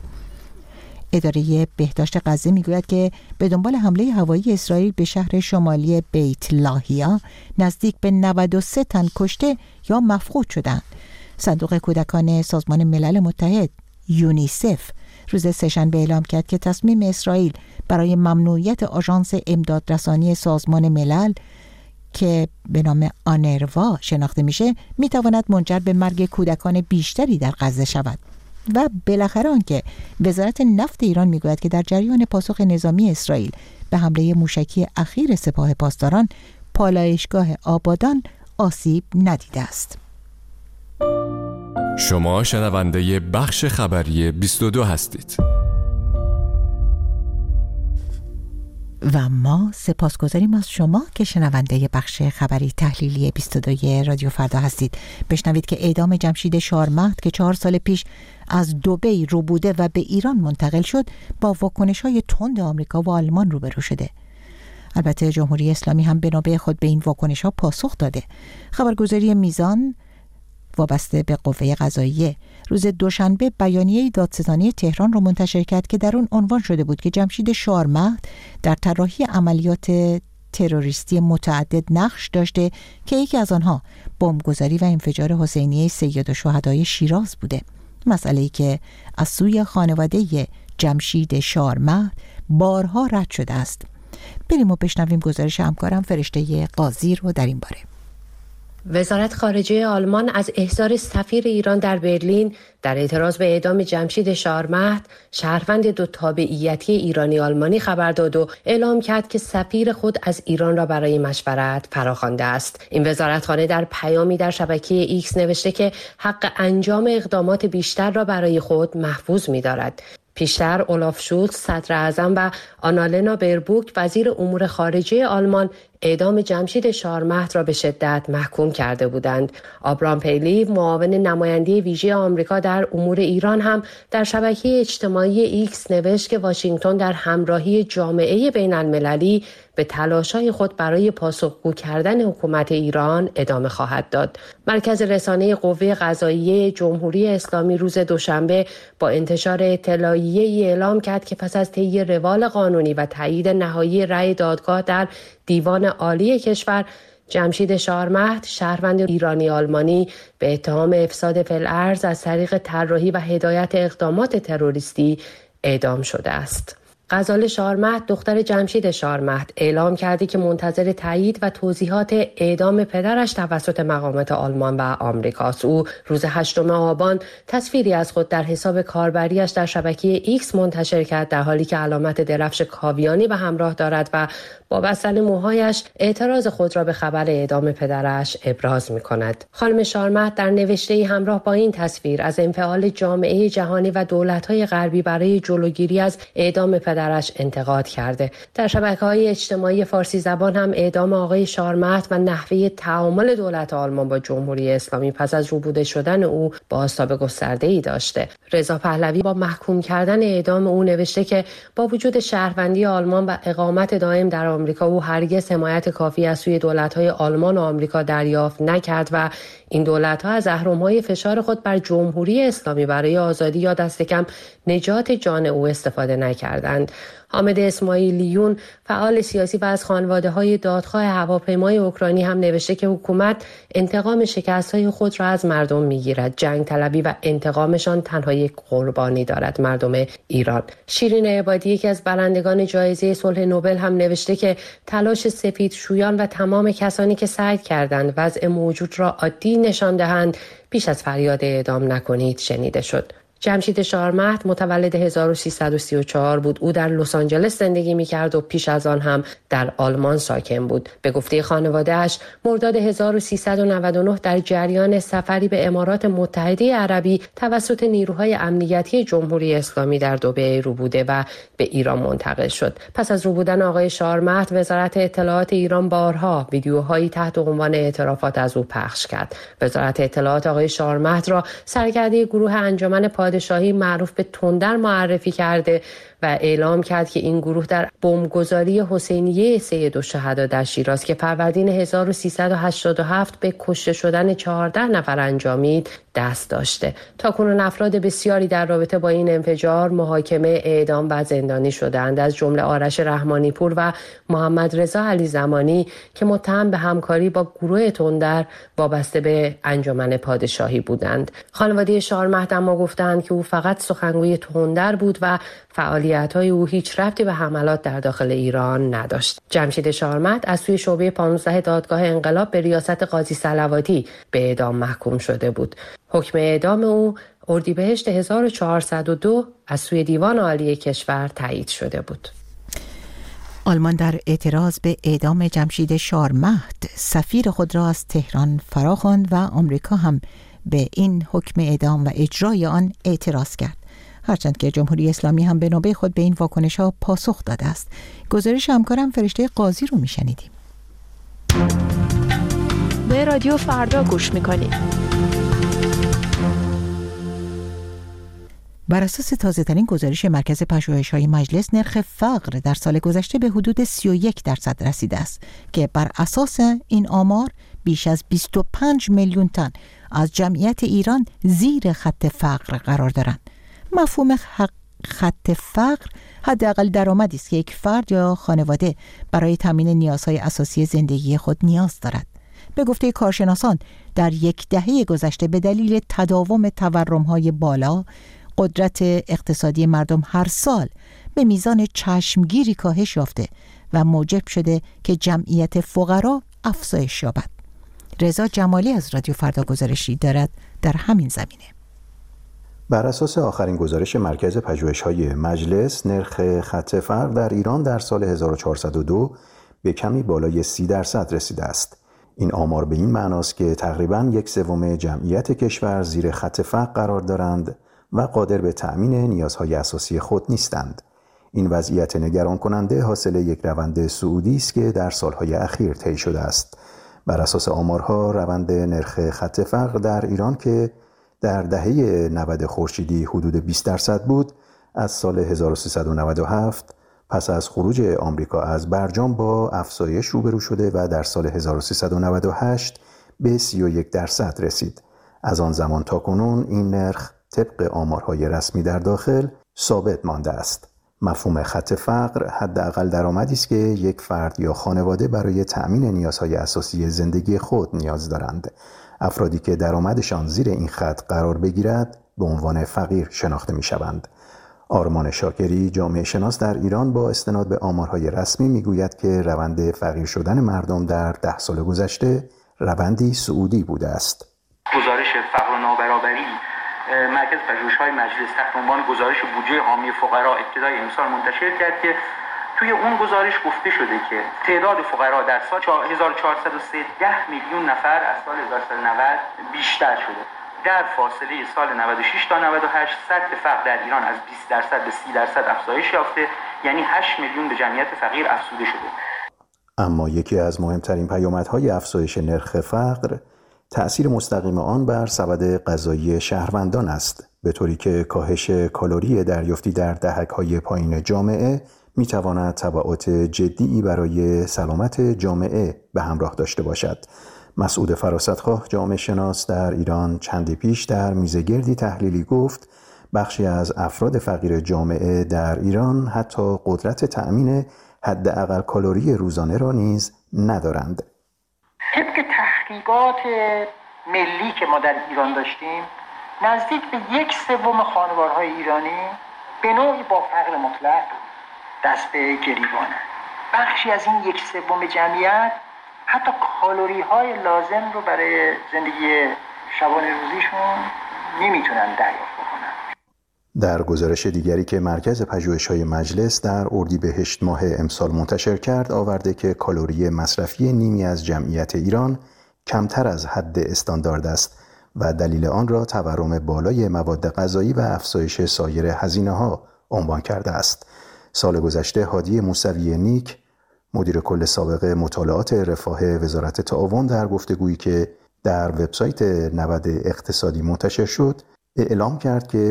اداره بهداشت غزه میگوید که به دنبال حمله هوایی اسرائیل به شهر شمالی بیت لاهیا نزدیک به 93 تن کشته یا مفقود شدند. صندوق کودکان سازمان ملل متحد یونیسف روز سه‌شنبه اعلام کرد که تصمیم اسرائیل برای ممنوعیت آژانس امدادرسانی سازمان ملل که به نام آنروا شناخته میشه میتواند منجر به مرگ کودکان بیشتری در غزه شود. و بالاخره آنکه وزارت نفت ایران میگوید که در جریان پاسخ نظامی اسرائیل به حمله موشکی اخیر سپاه پاسداران، پالایشگاه آبادان آسیب ندیده است. شما شنونده بخش خبری 22 هستید. و ما سپاسگزاریم از شما که شنونده بخش خبری تحلیلی 22 رادیو فردا هستید. بشنوید که اعدام جمشید شارمهد که 4 سال پیش از دبی رو بوده و به ایران منتقل شد، با واکنش‌های تند آمریکا و آلمان روبرو شده. البته جمهوری اسلامی هم به نوبه خود به این واکنش‌ها پاسخ داده. خبرگزاری میزان وابسته به قوه قضاییه روز دوشنبه بیانیه دادستانی تهران رو منتشر کرد که در اون عنوان شده بود که جمشید شارمهد در طراحی عملیات تروریستی متعدد نقش داشته که یکی از آنها بمبگذاری و انفجار حسینیه سیدالشهدای شیراز بوده. مسئله‌ای که از سوی خانواده جمشید شارمهد بارها رد شده است. بریم و بشنویم گزارش همکارم فرشته قاضی رو در این باره. وزارت خارجه آلمان از احضار سفیر ایران در برلین در اعتراض به اعدام جمشید شارمهد، شهروند دو تابعیتی ایرانی آلمانی خبر داد و اعلام کرد که سفیر خود از ایران را برای مشورت فراخوانده است. این وزارتخانه در پیامی در شبکه ایکس نوشته که حق انجام اقدامات بیشتر را برای خود محفوظ می‌دارد. پیشتر اولاف شولز صدر اعظم و آنالنا بربوک وزیر امور خارجه آلمان اعدام جمشید شارمهد را به شدت محکوم کرده بودند. آبرام پیلی معاون نماینده ویژه آمریکا در امور ایران هم در شبکه اجتماعی ایکس نوشت که واشنگتن در همراهی جامعه بین المللی به تلاش‌های خود برای پاسخگو کردن حکومت ایران ادامه خواهد داد. مرکز رسانه قوه قضاییه جمهوری اسلامی روز دوشنبه با انتشار اطلاعیه‌ای اعلام کرد که پس از طی روال قانونی و تایید نهایی رأی دادگاه در دیوان عالی کشور، جمشید شارمهد، شهروند ایرانی آلمانی، به اتهام افساد فی‌الارض از طریق طراحی و هدایت اقدامات تروریستی اعدام شده است. غزاله شارمهد دختر جمشید شارمهد اعلام کرده که منتظر تایید و توضیحات اعدام پدرش توسط مقامات آلمان و آمریکاست. او روز 8 آبان تصویری از خود در حساب کاربریش در شبکه ایکس منتشر کرد در حالی که علامت درفش کاویانی به همراه دارد و با بستن موهایش اعتراض خود را به خبر اعدام پدرش ابراز می‌کند. خانم شارمهد در نوشته‌ای همراه با این تصویر از انفعال جامعه جهانی و دولت‌های غربی برای جلوگیری از اعدام پدرش انتقاد کرده. در شبکه‌های اجتماعی فارسی زبان هم اعدام آقای شارمهد و نحوه تعامل دولت آلمان با جمهوری اسلامی پس از روبوده شدن او بازتاب گسترده‌ای داشته. رضا پهلوی با محکوم کردن اعدام او نوشته که با وجود شهروندی آلمان و اقامت دائم در آمریکا او هرگز حمایت کافی از سوی دولت‌های آلمان و آمریکا دریافت نکرد و این دولت‌ها از اهرم‌های فشار خود بر جمهوری اسلامی برای آزادی یا دست کم نجات جان او استفاده نکردند. حامد اسماعیلیون فعال سیاسی و از خانواده‌های دادخواه هواپیمای اوکراینی هم نوشته که حکومت انتقام شکست‌های خود را از مردم می‌گیرد. جنگ طلبی و انتقامشان تنها یک قربانی دارد، مردم ایران. شیرین عبادی یکی از برندگان جایزه صلح نوبل هم نوشته که تلاش سفیدشویان و تمام کسانی که سعی کردند وضع موجود را عادی نشان دهند پیش از فریاد اعدام نکنید شنیده شد. جمشید شارمهد متولد 1334 بود. او در لس آنجلس زندگی می‌کرد و پیش از آن هم در آلمان ساکن بود. به گفته خانواده‌اش مرداد 1399 در جریان سفری به امارات متحده عربی توسط نیروهای امنیتی جمهوری اسلامی در دبی روبوده و به ایران منتقل شد. پس از روبودن آقای شارمهد وزارت اطلاعات ایران بارها ویدیوهایی تحت عنوان اعترافات از او پخش کرد. وزارت اطلاعات آقای شارمهد را سرکرده گروه انجمن پادشاهی معروف به تندر معرفی کرده و اعلام کرد که این گروه در بمبگذاری حسینیه سید الشهدا در شیراز که فروردین 1387 به کشته شدن 14 نفر انجامید دست داشته. تاکنون افراد بسیاری در رابطه با این انفجار محاکمه، اعدام و زندانی شدند، از جمله آرش رحمانی پور و محمد رضا علی زمانی که متهم به همکاری با گروه تندر وابسته به انجمن پادشاهی بودند. خانواده شارمهد اما گفتند که او فقط سخنگوی تندر بود و فعالیت‌های او هیچ ربطی به حملات در داخل ایران نداشت. جمشید شارمهد از سوی شعبه 15 دادگاه انقلاب به ریاست قاضی صلواتی به اعدام محکوم شده بود. حکم اعدام او اردیبهشت 1402 از سوی دیوان عالی کشور تایید شده بود. آلمان در اعتراض به اعدام جمشید شارمهد سفیر خود را از تهران فراخواند و آمریکا هم به این حکم اعدام و اجرای آن اعتراض کرد. هرچند که جمهوری اسلامی هم به نوبه خود به این واکنش‌ها پاسخ داده است. گزارش همکارم فرشته قاضی رو میشنیدیم. به رادیو فردا گوش میکنید. بر اساس تازه‌ترین گزارش مرکز پژوهش‌های مجلس، نرخ فقر در سال گذشته به حدود 31% رسیده است که بر اساس این آمار بیش از 25 میلیون تن از جمعیت ایران زیر خط فقر قرار دارند. مفهوم خط فقر حداقل درآمدی است که یک فرد یا خانواده برای تامین نیازهای اساسی زندگی خود نیاز دارد. به گفته کارشناسان در یک دهه گذشته به دلیل تداوم تورم‌های بالا، قدرت اقتصادی مردم هر سال به میزان چشمگیری کاهش یافته و موجب شده که جمعیت فقرا افزایش یابد. رضا جمالی از رادیو فردا گزارشی دارد در همین زمینه. بر اساس آخرین گزارش مرکز پژوهش‌های مجلس، نرخ خط فقر در ایران در سال 1402 به کمی بالای 30% رسیده است. این آمار به این معناست که تقریباً 1/3 جمعیت کشور زیر خط فقر قرار دارند و قادر به تأمین نیازهای اساسی خود نیستند. این وضعیت نگران کننده حاصل یک روند صعودی است که در سالهای اخیر طی شده است. بر اساس آمارها، روند نرخ خط فقر در ایران که در دهه 90 خورشیدی حدود 20% بود، از سال 1397 پس از خروج آمریکا از برجام با افزایش روبرو شده و در سال 1398 به 31% رسید. از آن زمان تا کنون این نرخ طبق آمارهای رسمی در داخل ثابت مانده است. مفهوم خط فقر حداقل درآمدی است که یک فرد یا خانواده برای تأمین نیازهای اساسی زندگی خود نیاز دارند. افرادی که درآمدشان زیر این خط قرار بگیرد به عنوان فقیر شناخته می شوند. آرمان شاکری جامعه شناس در ایران با استناد به آمارهای رسمی میگوید که روند فقیر شدن مردم در 10 سال گذشته روندی صعودی بوده است. گزارش فقر و نابرابری مرکز پژوهش‌های مجلس تحت عنوان گزارش بودجه حامی فقرا ابتدای امسال منتشر کرد که توی اون گزارش گفته شده که تعداد فقرا در سال 1403 10 میلیون نفر از سال 1390 بیشتر شده. در فاصله سال 96 تا 98 سطح فقر در ایران از 20% به 30% افزایش یافته، یعنی 8 میلیون به جمعیت فقیر افزوده شده. اما یکی از مهمترین پیامدهای افزایش نرخ فقر تأثیر مستقیم آن بر سبد غذایی شهروندان است، به طوری که کاهش کالری دریافتی در دهک‌های پایین جامعه می‌تواند تبعات جدی برای سلامت جامعه به همراه داشته باشد. مسعود فراستخواه جامعه شناس در ایران چندی پیش در میزگردی تحلیلی گفت بخشی از افراد فقیر جامعه در ایران حتی قدرت تأمین حداقل کالری روزانه را نیز ندارند. طبق تحقیقات ملی که ما در ایران داشتیم، نزدیک به 1/3 خانوارهای ایرانی به نوعی با فقر مطلق دست به گریبانند. بخشی از این 1/3 جمعیت حتی کالری های لازم رو برای زندگی شبانه روزیشون نمیتونن دریافت بکنن. در گزارش دیگری که مرکز پژوهش‌های مجلس در اردیبهشت ماه امسال منتشر کرد آورده که کالری مصرفی نیمی از جمعیت ایران کمتر از حد استاندارد است و دلیل آن را تورم بالای مواد غذایی و افزایش سایر هزینه‌ها عنوان کرده است. سال گذشته هادی موسوی نیک مدیر کل سابق مطالعات رفاه وزارت تعاون در گفتگویی که در وبسایت نود اقتصادی منتشر شد اعلام کرد که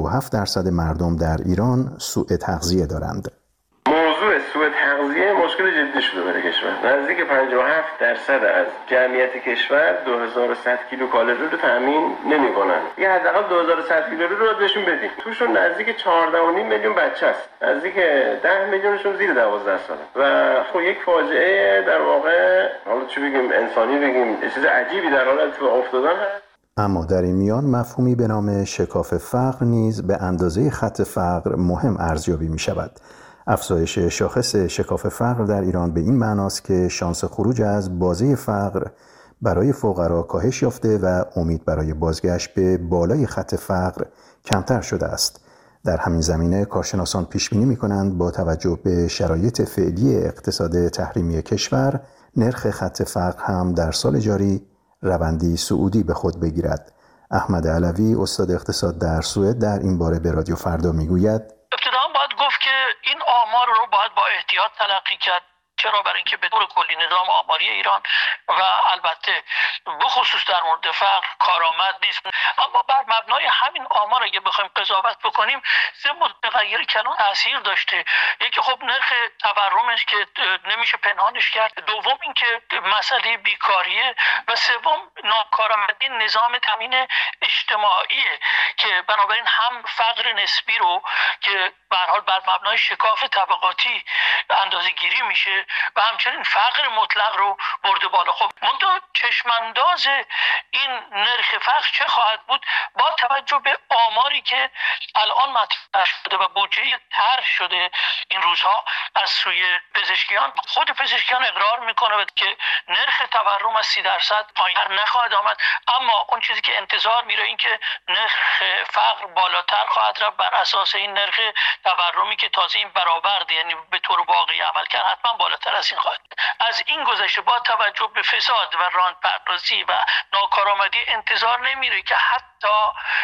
57% مردم در ایران سوء تغذیه دارند. موضوع سوء تغذیه مشکل جدی شده برای کشور. نزدیک 57% از جمعیت کشور 2100 کیلوکالری رو تامین نمی‌کنن. یه حداقل 2100 کالری رو بهشون بدیم. توشون نزدیک 14.5 میلیون بچه است. نزدیک 10 میلیونشون زیر 12 ساله. و خب یک فاجعه در واقع حالا چی بگیم انسانی بگیم چیز عجیبی در حال اتفاق افتادن هست. اما در این میان مفهومی به نام شکاف فقر نیز به اندازه خط فقر مهم ارزیابی می شود. افزایش شاخص شکاف فقر در ایران به این معناست که شانس خروج از بازه فقر برای فقرا کاهش یافته و امید برای بازگشت به بالای خط فقر کمتر شده است. در همین زمینه کارشناسان پیش بینی می‌کنند با توجه به شرایط فعلی اقتصاد تحریمی کشور نرخ خط فقر هم در سال جاری روندی صعودی به خود بگیرد. احمد علوی استاد اقتصاد در سوئد در این باره به رادیو فردا میگوید ابتداً باید گفت که این آمار رو باید با احتیاط تلقی کرد. چرا؟ برای اینکه به طور کلی نظام آماری ایران و البته بخصوص در مورد فقر کارآمد نیست. اما بر مبنای همین آمار اگه بخوایم قضاوت بکنیم 3 متغیر کلان تاثیر داشته. یکی خب نرخ تورمش که نمیشه پنهانش کرد، دوم اینکه مسئله بیکاریه و سوم ناکارآمدی نظام تامین اجتماعی که بنابراین هم فقر نسبی رو که به هر حال بر مبنای شکاف طبقاتی اندازه‌گیری میشه و همچنین فقر مطلق رو برده بالا. خب منتها چشمانداز این نرخ فقر چه خواهد بود با توجه به آماری که الان مطرح شده و بودجه طرح شده این روزها از سوی پزشکیان. خود پزشکیان اقرار میکنه که نرخ تورم از 30% پایین‌تر نخواهد آمد، اما اون چیزی که انتظار میره این که نرخ فقر بالاتر خواهد رفت بر اساس این نرخ تورمی که تازه این برآورده، یعنی به طور واقعی عمل کرد حتما بالاتر از این خواهد. از این گذشته با توجه به فساد و راندپردازی و ناکارآمدی انتظار نمیره که حتی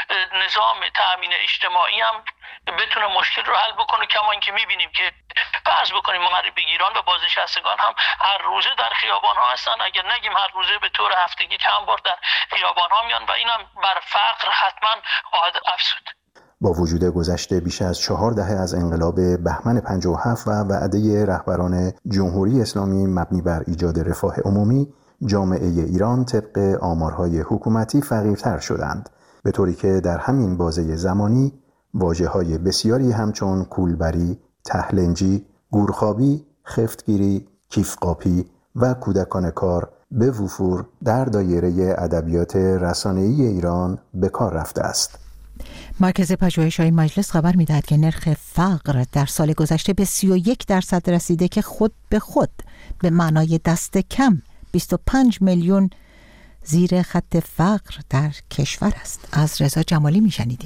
نظام تامین اجتماعی هم بتونه مشکل رو حل بکنه. کما اینکه میبینیم که فرض بکنیم مغرب بگیران و بازنشستگان هم هر روزه در خیابان ها هستن، اگر نگیم هر روزه به طور هفتگی چند بار در خیابان ها میان و اینم بر فقر حتما خواهد افزود. با وجود گذشته بیش از 4 دهه از انقلاب بهمن 57 و وعده رهبران جمهوری اسلامی مبنی بر ایجاد رفاه عمومی، جامعه ایران طبق آمارهای حکومتی فقیرتر شدند، به طوری که در همین بازه زمانی واژه‌های بسیاری همچون کولبری، تهلنجی، گورخوابی، خفتگیری، کیفقاپی و کودکان کار به وفور در دایره ادبیات رسانه‌ای ایران به کار رفته است. مرکز پژوهش‌های مجلس خبر می‌دهد که نرخ فقر در سال گذشته به 31% رسیده که خود به خود به معنای دست کم 25 میلیون زیر خط فقر در کشور است. از رضا جمالی می‌شنیدیم.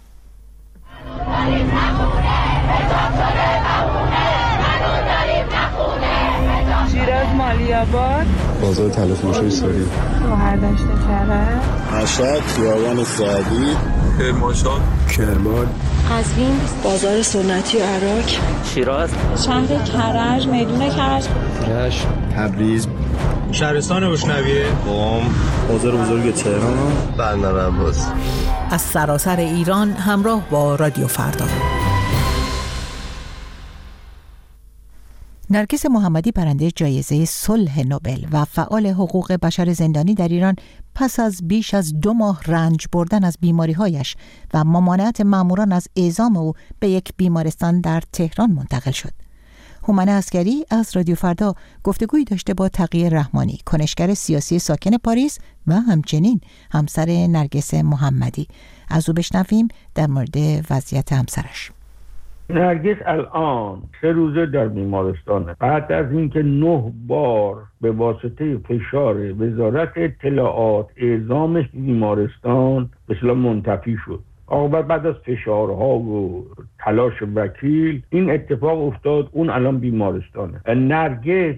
شیراز مالی‌آباد، بازار طلافروشی ساری، شهردشت کرج، مشهد، خیابان سعدی، کرمان، قزوین، بازار سنتی و عراق، شیراز، شهر کرج، میدون کرج، رشت، تبریز، شهرستان روشنویه، قم، بازار بزرگ تهران، بندر عباس. از سراسر ایران همراه با رادیو فردا. نرگس محمدی برنده جایزه صلح نوبل و فعال حقوق بشر زندانی در ایران پس از بیش از 2 ماه رنج بردن از بیماری‌هایش و ممانعت ماموران از اعزام او به یک بیمارستان در تهران منتقل شد. هومن عسکری از رادیو فردا گفتگویی داشته با تقی رحمانی، کنشگر سیاسی ساکن پاریس و همچنین همسر نرگس محمدی. از او بشنویم در مورد وضعیت همسرش. نرگس الان 3 روزه در بیمارستانه بعد از اینکه 9 بار به واسطه فشار وزارت اطلاعات اعزامش بیمارستان به اصطلاح منتفی شد. بعد از فشارها و تلاش وکیل این اتفاق افتاد، اون الان بیمارستانه. نرگس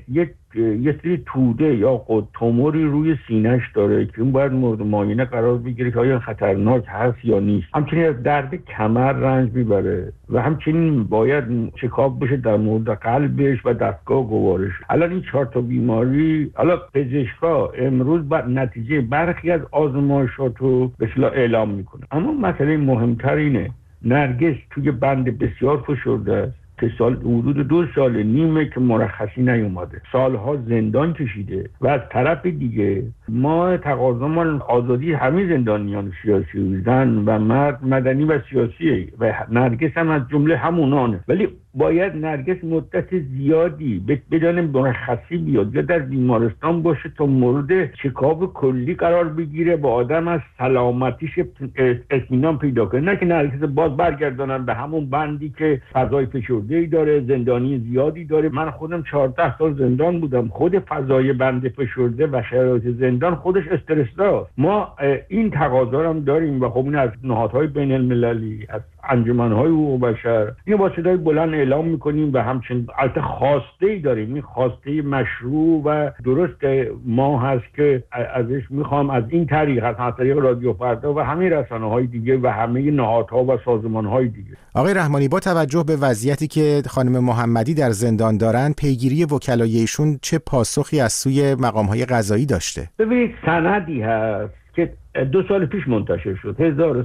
یه سری توده یا توموری روی سینه‌اش داره که اون باید مورد معاینه قرار بگیره که آیا خطرناک هست یا نیست. همچنین از درد کمر رنج میبره و همچنین باید چکاپ بشه در مورد قلبش و دستگاه گوارش. الان این 4 تا بیماری، الان پزشکا امروز بعد نتیجه برخی از آزمایشات رو به اصطلاح اعلام میکنه. اما مسئله مهمتر اینه نرگس توی بند بسیار فشرده است که حدود 2 سال نیمه که مرخصی نیومده، سالها زندان کشیده و از طرف دیگه ما تقاضامون آزادی همه زندانیان سیاسی، زن و مرد، مدنی و سیاسی و نرگس هم از جمله همونانه. ولی باید نرگس مدت زیادی بدون مرخصی بیاد یا در بیمارستان باشه تا مورد چکاپ کلی قرار بگیره با آدم از سلامتیش اطمینان پیدا کنه، نه که نرگس باز برگردانن به همون بندی که فضای فشرده‌ای داره، زندانی زیادی داره. من خودم 14 سال زندان بودم، خود فضای بند فشرده و شرایط زندان خودش استرس داره. ما این تقاضا رو هم داریم و خب این از نهادهای بین المللی، از انجمن‌های حقوق بشر این با صدای بلند اعلام می‌کنیم و همچنین البته خواسته‌ای داریم. این خواسته مشروع و درست ما هست که ازش می‌خوام از این طریق، از طریق رادیو فردا و همه رسانه‌های دیگه و همه نهادها و سازمان‌های دیگه. آقای رحمانی، با توجه به وضعیتی که خانم محمدی در زندان دارن، پیگیری وکلای ایشون چه پاسخی از سوی مقام‌های قضایی داشته؟ ببینید سندی هست که 2 سال پیش منتشر شد،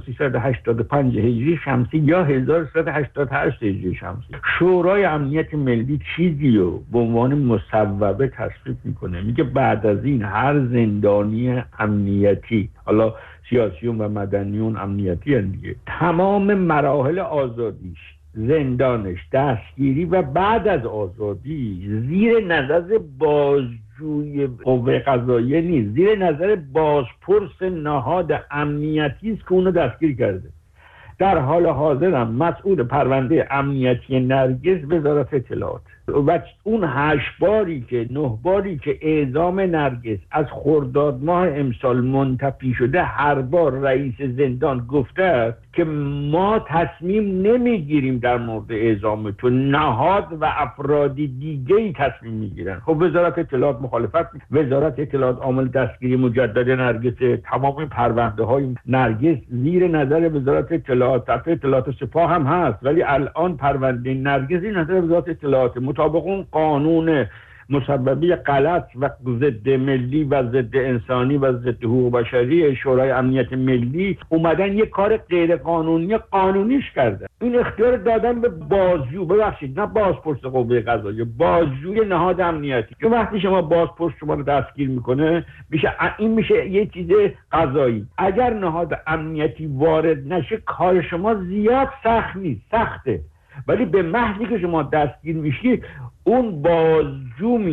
1385 هجری شمسی یا 1388 هجری شمسی. شورای امنیت ملی چیزی رو به عنوان مصوبه تصویب میکنه، میگه بعد از این هر زندانی امنیتی، حالا سیاسیون و مدنیون امنیتی هستند دیگه، تمام مراحل آزادیش، زندانش، دستگیری و بعد از آزادی زیر نظر بازجوی قوه قضاییه نیست، زیر نظر بازپرس نهاد امنیتی است که اونو دستگیر کرده. در حال حاضر هم مسئول پرونده امنیتی نرگس وزارت اطلاعات و اون 8 باری که 9 باری که اعزام نرگس از خرداد ماه امسال منتفی شده، هر بار رئیس زندان گفته است که ما تصمیم نمیگیریم در مورد اعزام تو، نهاد و افراد دیگه‌ای تصمیم میگیرن. خب وزارت اطلاعات مخالفت، وزارت اطلاعات عامل دستگیری مجدد نرگس، تمام پرونده های نرگس زیر نظر وزارت اطلاعات، دفتر اطلاعات سپاه هم هست، ولی الان پرونده نرگس زیر نظر وزارت اطلاعات مطابق اون قانون مصوبه غلط و ضد ملی و ضد انسانی و ضد حقوق بشری شورای امنیت ملی اومدن یه کار غیر قانونیش کردن. این اختیار دادن به بازجو، ببخشید نه بازپرس قوه قضاییه، بازجوی نهاد امنیتی. چون وقتی شما بازپرس شما رو دستگیر میکنه این میشه یه چیز قضایی. اگر نهاد امنیتی وارد نشه کار شما زیاد سخت نیست، سخته، ولی به محضی که شما دستگیر میشی اون بازجو میاد.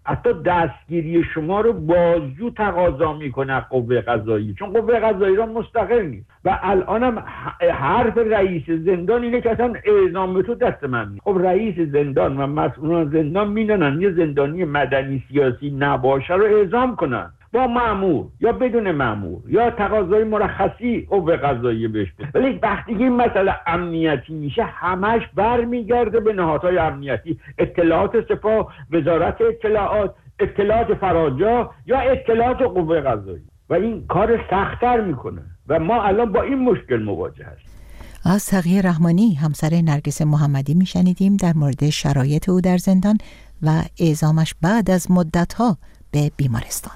حتی دستگیری شما رو بازجو تقاضا میکنه قوه قضاییه، چون قوه قضاییه را مستقل نیست. و الانم حرف رئیس زندان اینه که اصلا اعزام به تو دست من نیست. خب رئیس زندان و مسئولان زندان میدونن یه زندانی مدنی سیاسی نباشه رو اعزام کنن با مأمور یا بدون مأمور یا تقاضای مرخصی قوه قضاییه بهش بده. ولی وقتی این مسئله امنیتی میشه همش برمیگرده به نهادهای امنیتی، اطلاعات سپاه، وزارت اطلاعات فرارجاه یا اطلاعات قوه قضاییه، و این کار سخت‌تر میکنه و ما الان با این مشکل مواجه هستیم. از تقیه رحمانی همسر نرگس محمدی میشنیدیم در مورد شرایط او در زندان و اعزامش بعد از مدت‌ها به بیمارستان.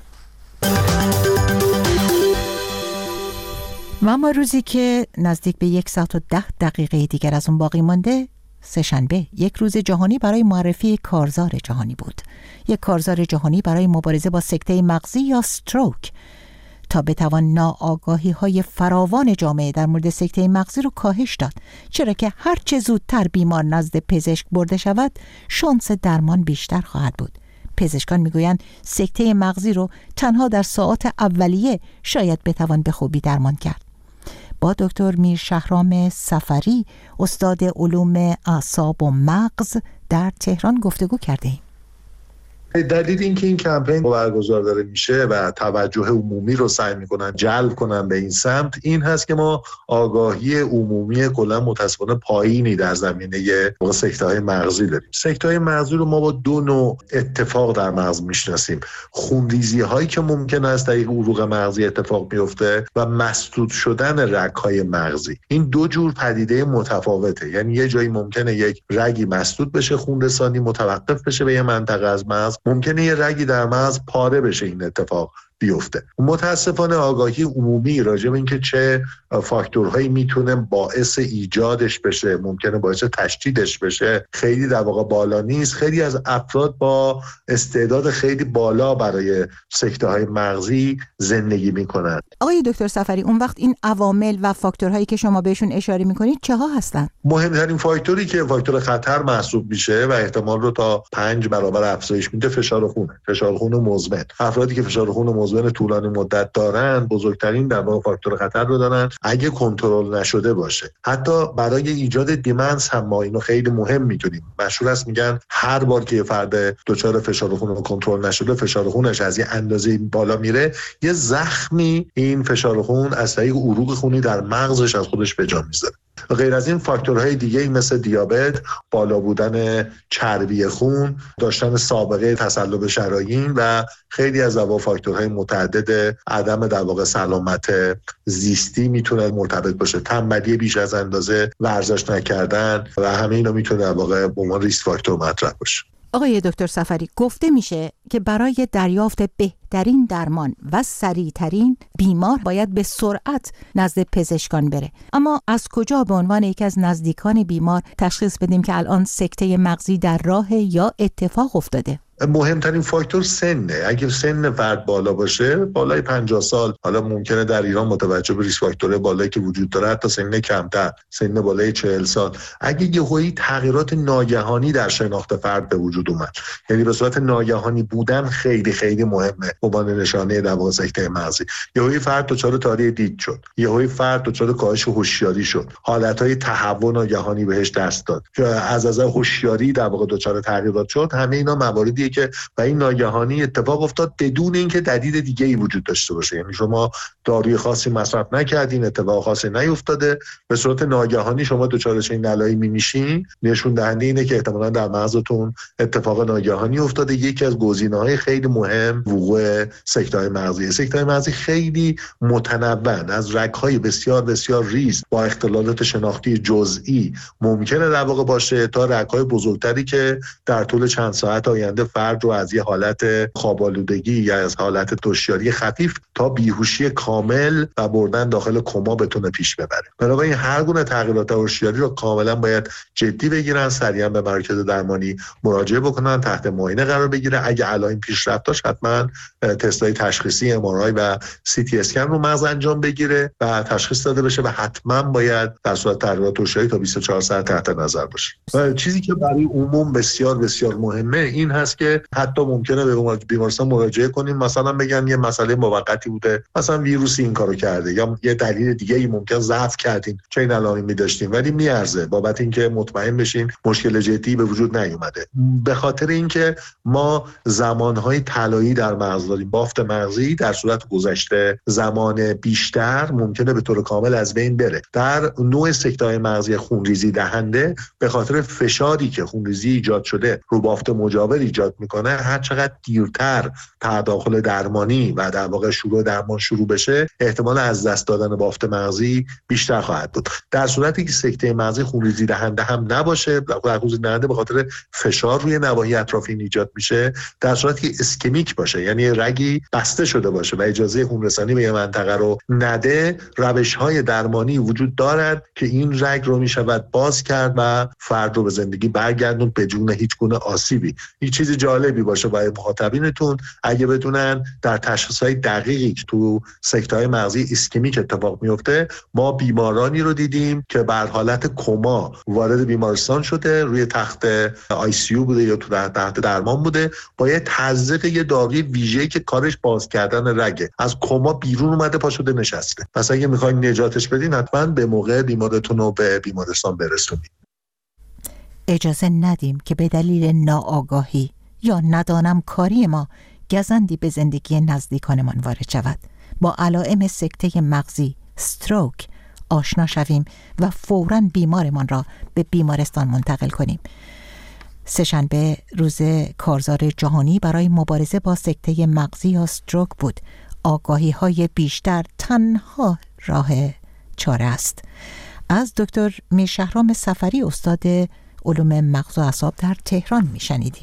و اما روزی که نزدیک به 1:10 دیگر از اون باقی مانده، سه‌شنبه، یک روز جهانی برای معرفی کارزار جهانی بود. یک کارزار جهانی برای مبارزه با سکته مغزی یا استروک، تا بتوان ناآگاهی‌های فراوان جامعه در مورد سکته مغزی رو کاهش داد، چرا که هر چه زودتر بیمار نزد پزشک برده شود، شانس درمان بیشتر خواهد بود. پزشکان میگویند سکته مغزی رو تنها در ساعات اولیه شاید بتوان به خوبی درمان کرد. با دکتر میرشهرام صفری، استاد علوم اعصاب و مغز در تهران گفتگو کردیم. دلیل اینکه این کمپین برگزار داره میشه و توجه عمومی رو سعی میکنن جلب کنن به این سمت، این هست که ما آگاهی عمومی کلا متاسفانه پایینی در زمینه سکته‌های مغزی داریم. سکته‌های مغزی رو ما با دو نوع اتفاق در مغز میشناسیم: خونریزی هایی که ممکن است در یک عروق مغزی اتفاق بیفته و مسدود شدن رگ‌های مغزی. این دو جور پدیده متفاوته، یعنی یه جایی ممکنه یک رگی مسدود بشه، خون رسانی متوقف بشه به یه منطقه از مغز، ممکنه یه رگی در مغز پاره بشه، این اتفاق بیفته. متاسفانه آگاهی عمومی راجع به اینکه چه فاکتورهایی میتونه باعث ایجادش بشه، ممکنه باعث تشدیدش بشه، خیلی در واقع بالا نیست. خیلی از افراد با استعداد خیلی بالا برای سکته‌های مغزی زندگی میکنن. آقای دکتر صفری، اون وقت این عوامل و فاکتورهایی که شما بهشون اشاره میکنید چه ها هستن؟ مهمترین فاکتوری که فاکتور خطر محسوب میشه و احتمال رو تا 5 برابر افزایش میده فشار خونه، فشار خون مزمن. افرادی که فشار خون مزمن طولانی مدت دارن بزرگترین در واقع فاکتور خطر رو دارن اگه کنترل نشده باشه. حتی برای ایجاد دیمنس هم ما اینو خیلی مهم میدونیم. مشهور است میگن هر بار که فرد دچار فشار خون رو کنترل نشده، فشار خونش از یه اندازه بالا میره، یه زخمی این فشار خون از طریق عروق خونی در مغزش از خودش به جا میذاره. و غیر از این فاکتورهای دیگه مثل دیابت، بالا بودن چربی خون، داشتن سابقه تصلب شرايین و خیلی از فاکتورهای متعدد عدم در واقع سلامت زیستی میتونه مرتبط باشه. تنبلی بیش از اندازه، ورزش نکردن و همه اینا میتونه در واقع به عنوان ریسک فاکتور مطرح باشه. آقای دکتر صفری، گفته میشه که برای دریافت بهترین درمان و سریعترین بیمار باید به سرعت نزد پزشکان بره. اما از کجا به عنوان یکی از نزدیکان بیمار تشخیص بدیم که الان سکته مغزی در راه یا اتفاق افتاده؟ مهمترین فاکتور سنه. اگه سن فرد بالا باشه، بالای 50 سال، حالا ممکنه در ایران متوجه به ریسک فاکتور بالایی که وجود داره حتی سن کمتر، سن بالای 40 سال، اگه یهویی تغییرات ناگهانی در شناخت فرد به وجود اومد، یعنی به صورت ناگهانی بودن خیلی خیلی مهمه به عنوان نشانه در واقع سکته مغزی. یهویی فرد دچار تاری دید شد، یهویی فرد دچار کاهش هوشیاری شد، حالتهای تهوع ناگهانی بهش دست داد، از نظر هوشیاری در واقع دچار تغییرات شد. همه اینا مواردی که و این ناگهانی اتفاق افتاد بدون اینکه دلیل دیگه‌ای وجود داشته باشه. یعنی شما داروی خاصی مصرف نکردین، اتفاق خاصی نیفتاده، به صورت ناگهانی شما دچار چنین علائمی میشین، نشون دهنده اینه که احتمالاً در مغزتون اتفاق ناگهانی افتاده. یکی از گزینه‌های خیلی مهم وقوع سکته‌های مغزی. سکته‌های مغزی خیلی متنوع، از رگ‌های بسیار بسیار ریز با اختلالات شناختی جزئی ممکنه در واقع باشه تا رگ‌های بزرگتری که در طول چند ساعت آینده فرد رو از یه حالت خواب‌آلودگی یا از حالت هوشیاری خفیف تا بیهوشی کامل و بردن داخل کما بتونه پیش ببره. بنابراین هر گونه تغییرات هوشیاری رو کاملا باید جدی بگیرن، سریعا به مرکز درمانی مراجعه بکنن، تحت معاینه قرار بگیره. اگه علائم پیشرفت داشت حتما تست‌های تشخیصی ام-آر-آی و سی-تی اسکن رو مغز انجام بگیره و تشخیص داده بشه و حتما باید در صورت تغییرات هوشیاری تا 24 ساعت تحت نظر باشه. و چیزی که برای عموم بسیار بسیار مهمه این هست که که حتی ممکنه به بیمارستان مراجعه کنیم، مثلا بگن یه مسئله موقتی بوده، مثلا ویروسی این کارو کرده یا یه دلیل دیگه ای ممکن ضعف کردین چه این علائمی داشتیم، ولی میارزه بابت اینکه مطمئن بشین مشکل جدی به وجود نیومده. به خاطر اینکه ما زمانهای طلایی در مغز داریم، بافت مغزی در صورت گذشته زمان بیشتر ممکنه به طور کامل از بین بره. در نوع سکته‌های مغزی خونریزی دهنده به خاطر فشاری که خونریزی ایجاد شده رو بافت مجاور ایجاد میکنه، هر چقدر دیرتر تداخل درمانی و در واقع شروع درمان شروع بشه، احتمال از دست دادن بافت مغزی بیشتر خواهد بود. در صورتی که سکته مغزی خونریزی دهنده هم نباشه، خونریزی دهنده به خاطر فشار روی نواحی اطرافین ایجاد میشه. در صورتی که اسکمیک باشه، یعنی رگی بسته شده باشه و اجازه خونرسانی به منطقه رو نده، روش‌های درمانی وجود دارد که این رگ رو میشود باز کرد و فرد رو به زندگی برگردوند بدون هیچ گونه آسیبی. این چیز جالبی باشه برای مخاطبینتون اگه بتونن در تشخیص‌های دقیقی که تو سکته‌های مغزی اسکمیک اتفاق میفته. ما بیمارانی رو دیدیم که بر حالت کما وارد بیمارستان شده، روی تخت ICU بوده یا تو تحت درمان بوده، با یه تزریق یه داروی ویژه‌ای که کارش باز کردن رگه، از کما بیرون اومده، پا شده نشسته. پس اگه می‌خواید نجاتش بدین حتما به موقع بیمارتون رو به بیمارستان برسونید. اجازه ندیم که به دلیل ناآگاهی یا ندانم کاری ما گزندی به زندگی نزدیکانمان وارد شود. با علائم سکته مغزی استروک آشنا شویم و فوراً بیمارمان را به بیمارستان منتقل کنیم. سه‌شنبه روز کارزار جهانی برای مبارزه با سکته مغزی یا استروک بود. آگاهی‌های بیشتر تنها راه چاره است. از دکتر میرشهرام صفری، استاد علوم مغز و اعصاب در تهران میشنیدیم.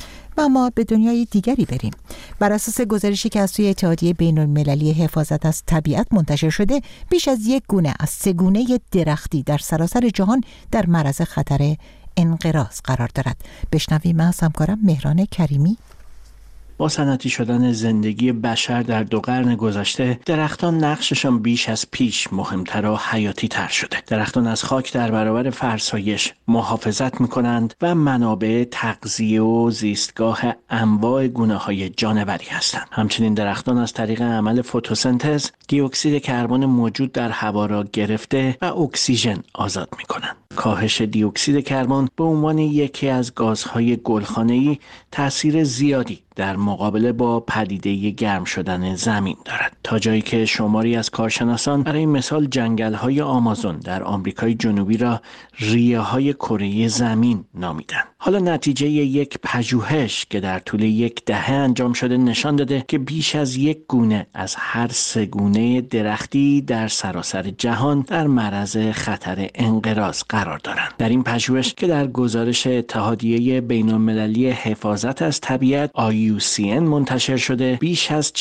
و ما به دنیای دیگری بریم. بر اساس گزارشی که از سوی اتحادیه بین‌المللی حفاظت از طبیعت منتشر شده، بیش از 1 گونه از 3 گونه درختی در سراسر جهان در معرض خطر انقراض قرار دارد. بشنویم از همکارم مهران کریمی. با صنعتی شدن زندگی بشر در 2 قرن گذشته، درختان نقششان بیش از پیش مهمتر و حیاتی تر شده. درختان از خاک در برابر فرسایش محافظت می‌کنند و منابع تغذیه و زیستگاه انواع گونه‌های جانوری هستند. همچنین درختان از طریق عمل فتوسنتز دی اکسید کربن موجود در هوا را گرفته و اکسیژن آزاد می‌کنند. کاهش دی اکسید کربن به عنوان یکی از گازهای گلخانه‌ای تأثیر زیادی در مقابله با پدیده گرم شدن زمین دارد، تا جایی که شماری از کارشناسان برای مثال جنگل‌های آمازون در آمریکای جنوبی را ریه‌های کره زمین نامیدند. حالا نتیجه یک پژوهش که در طول 1 دهه انجام شده نشان داده که بیش از 1 گونه از هر 3 گونه درختی در سراسر جهان در معرض خطر انقراض قرار دارند. در این پژوهش که در گزارش اتحادیه بین‌المللی حفاظت از طبیعت IUCN منتشر شده، بیش از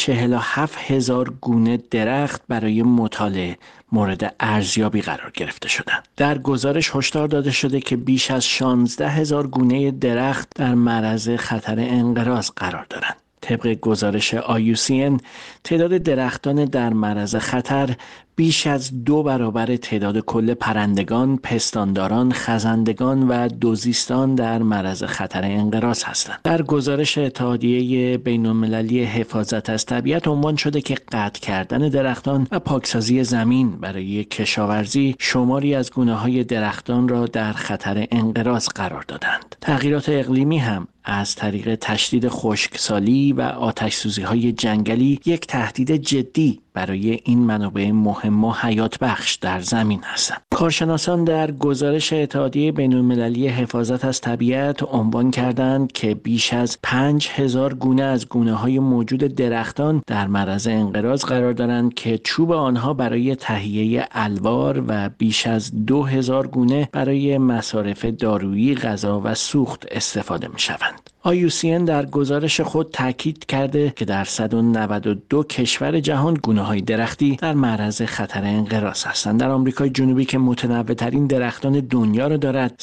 47,000 گونه درخت برای مطالعه مورد ارزیابی قرار گرفته شدند. در گزارش هشدار داده شده که بیش از 16,000 گونه درخت در معرض خطر انقراض قرار دارند. طبق گزارش IUCN تعداد درختان در معرض خطر بیش از 2 برابر تعداد کل پرندگان، پستانداران، خزندگان و دوزیستان در معرض خطر انقراض هستند. در گزارش اتحادیه بین‌المللی حفاظت از طبیعت عنوان شده که قطع کردن درختان و پاکسازی زمین برای کشاورزی شماری از گونه‌های درختان را در خطر انقراض قرار دادند. تغییرات اقلیمی هم از طریق تشدید خشکسالی و آتش‌سوزی‌های جنگلی یک تهدید جدی برای این منابع مهم و حیات بخش در زمین هستند. کارشناسان در گزارش اتحادیه بین‌المللی حفاظت از طبیعت عنوان کردند که بیش از 5,000 گونه از گونه‌های موجود درختان در معرض انقراض قرار دارند که چوب آنها برای تهیه الوار و بیش از 2,000 گونه برای مصارف دارویی، غذا و سوخت استفاده می‌شوند. IUCN در گزارش خود تاکید کرده که در 192 کشور جهان گونه‌های گونه‌های درختی در معرض خطر انقراض هستند. در آمریکای جنوبی که متنوع‌ترین درختان دنیا را دارد،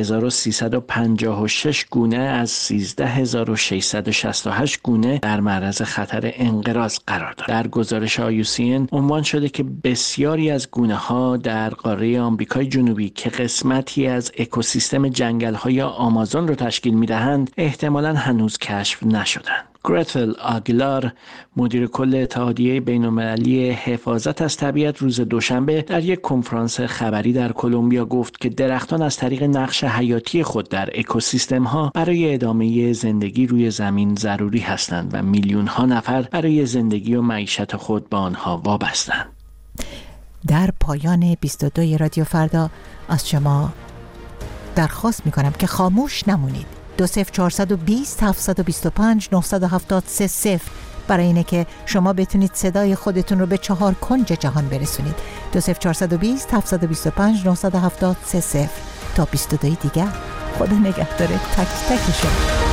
3356 گونه از 13668 گونه در معرض خطر انقراض قرار دارد. در گزارش IUCN عنوان شده که بسیاری از گونه‌ها در قاره آمریکای جنوبی که قسمتی از اکوسیستم جنگل‌های آمازون را تشکیل می‌دهند، احتمالاً هنوز کشف نشدند. گرتل آگیلار، مدیر کل اتحادیه بین‌المللی حفاظت از طبیعت، روز دوشنبه در یک کنفرانس خبری در کلمبیا گفت که درختان از طریق نقش حیاتی خود در اکوسیستم‌ها برای ادامه زندگی روی زمین ضروری هستند و میلیون‌ها نفر برای زندگی و معیشت خود به آنها وابسته‌اند. در پایان 22 رادیو فردا از شما درخواست می‌کنم که خاموش نمونید. 20420 725 973 برای اینه که شما بتونید صدای خودتون رو به 4 کنج جهان برسونید. 20420 725 973. تا 22 دیگر، خدا نگهدار تک تک شما.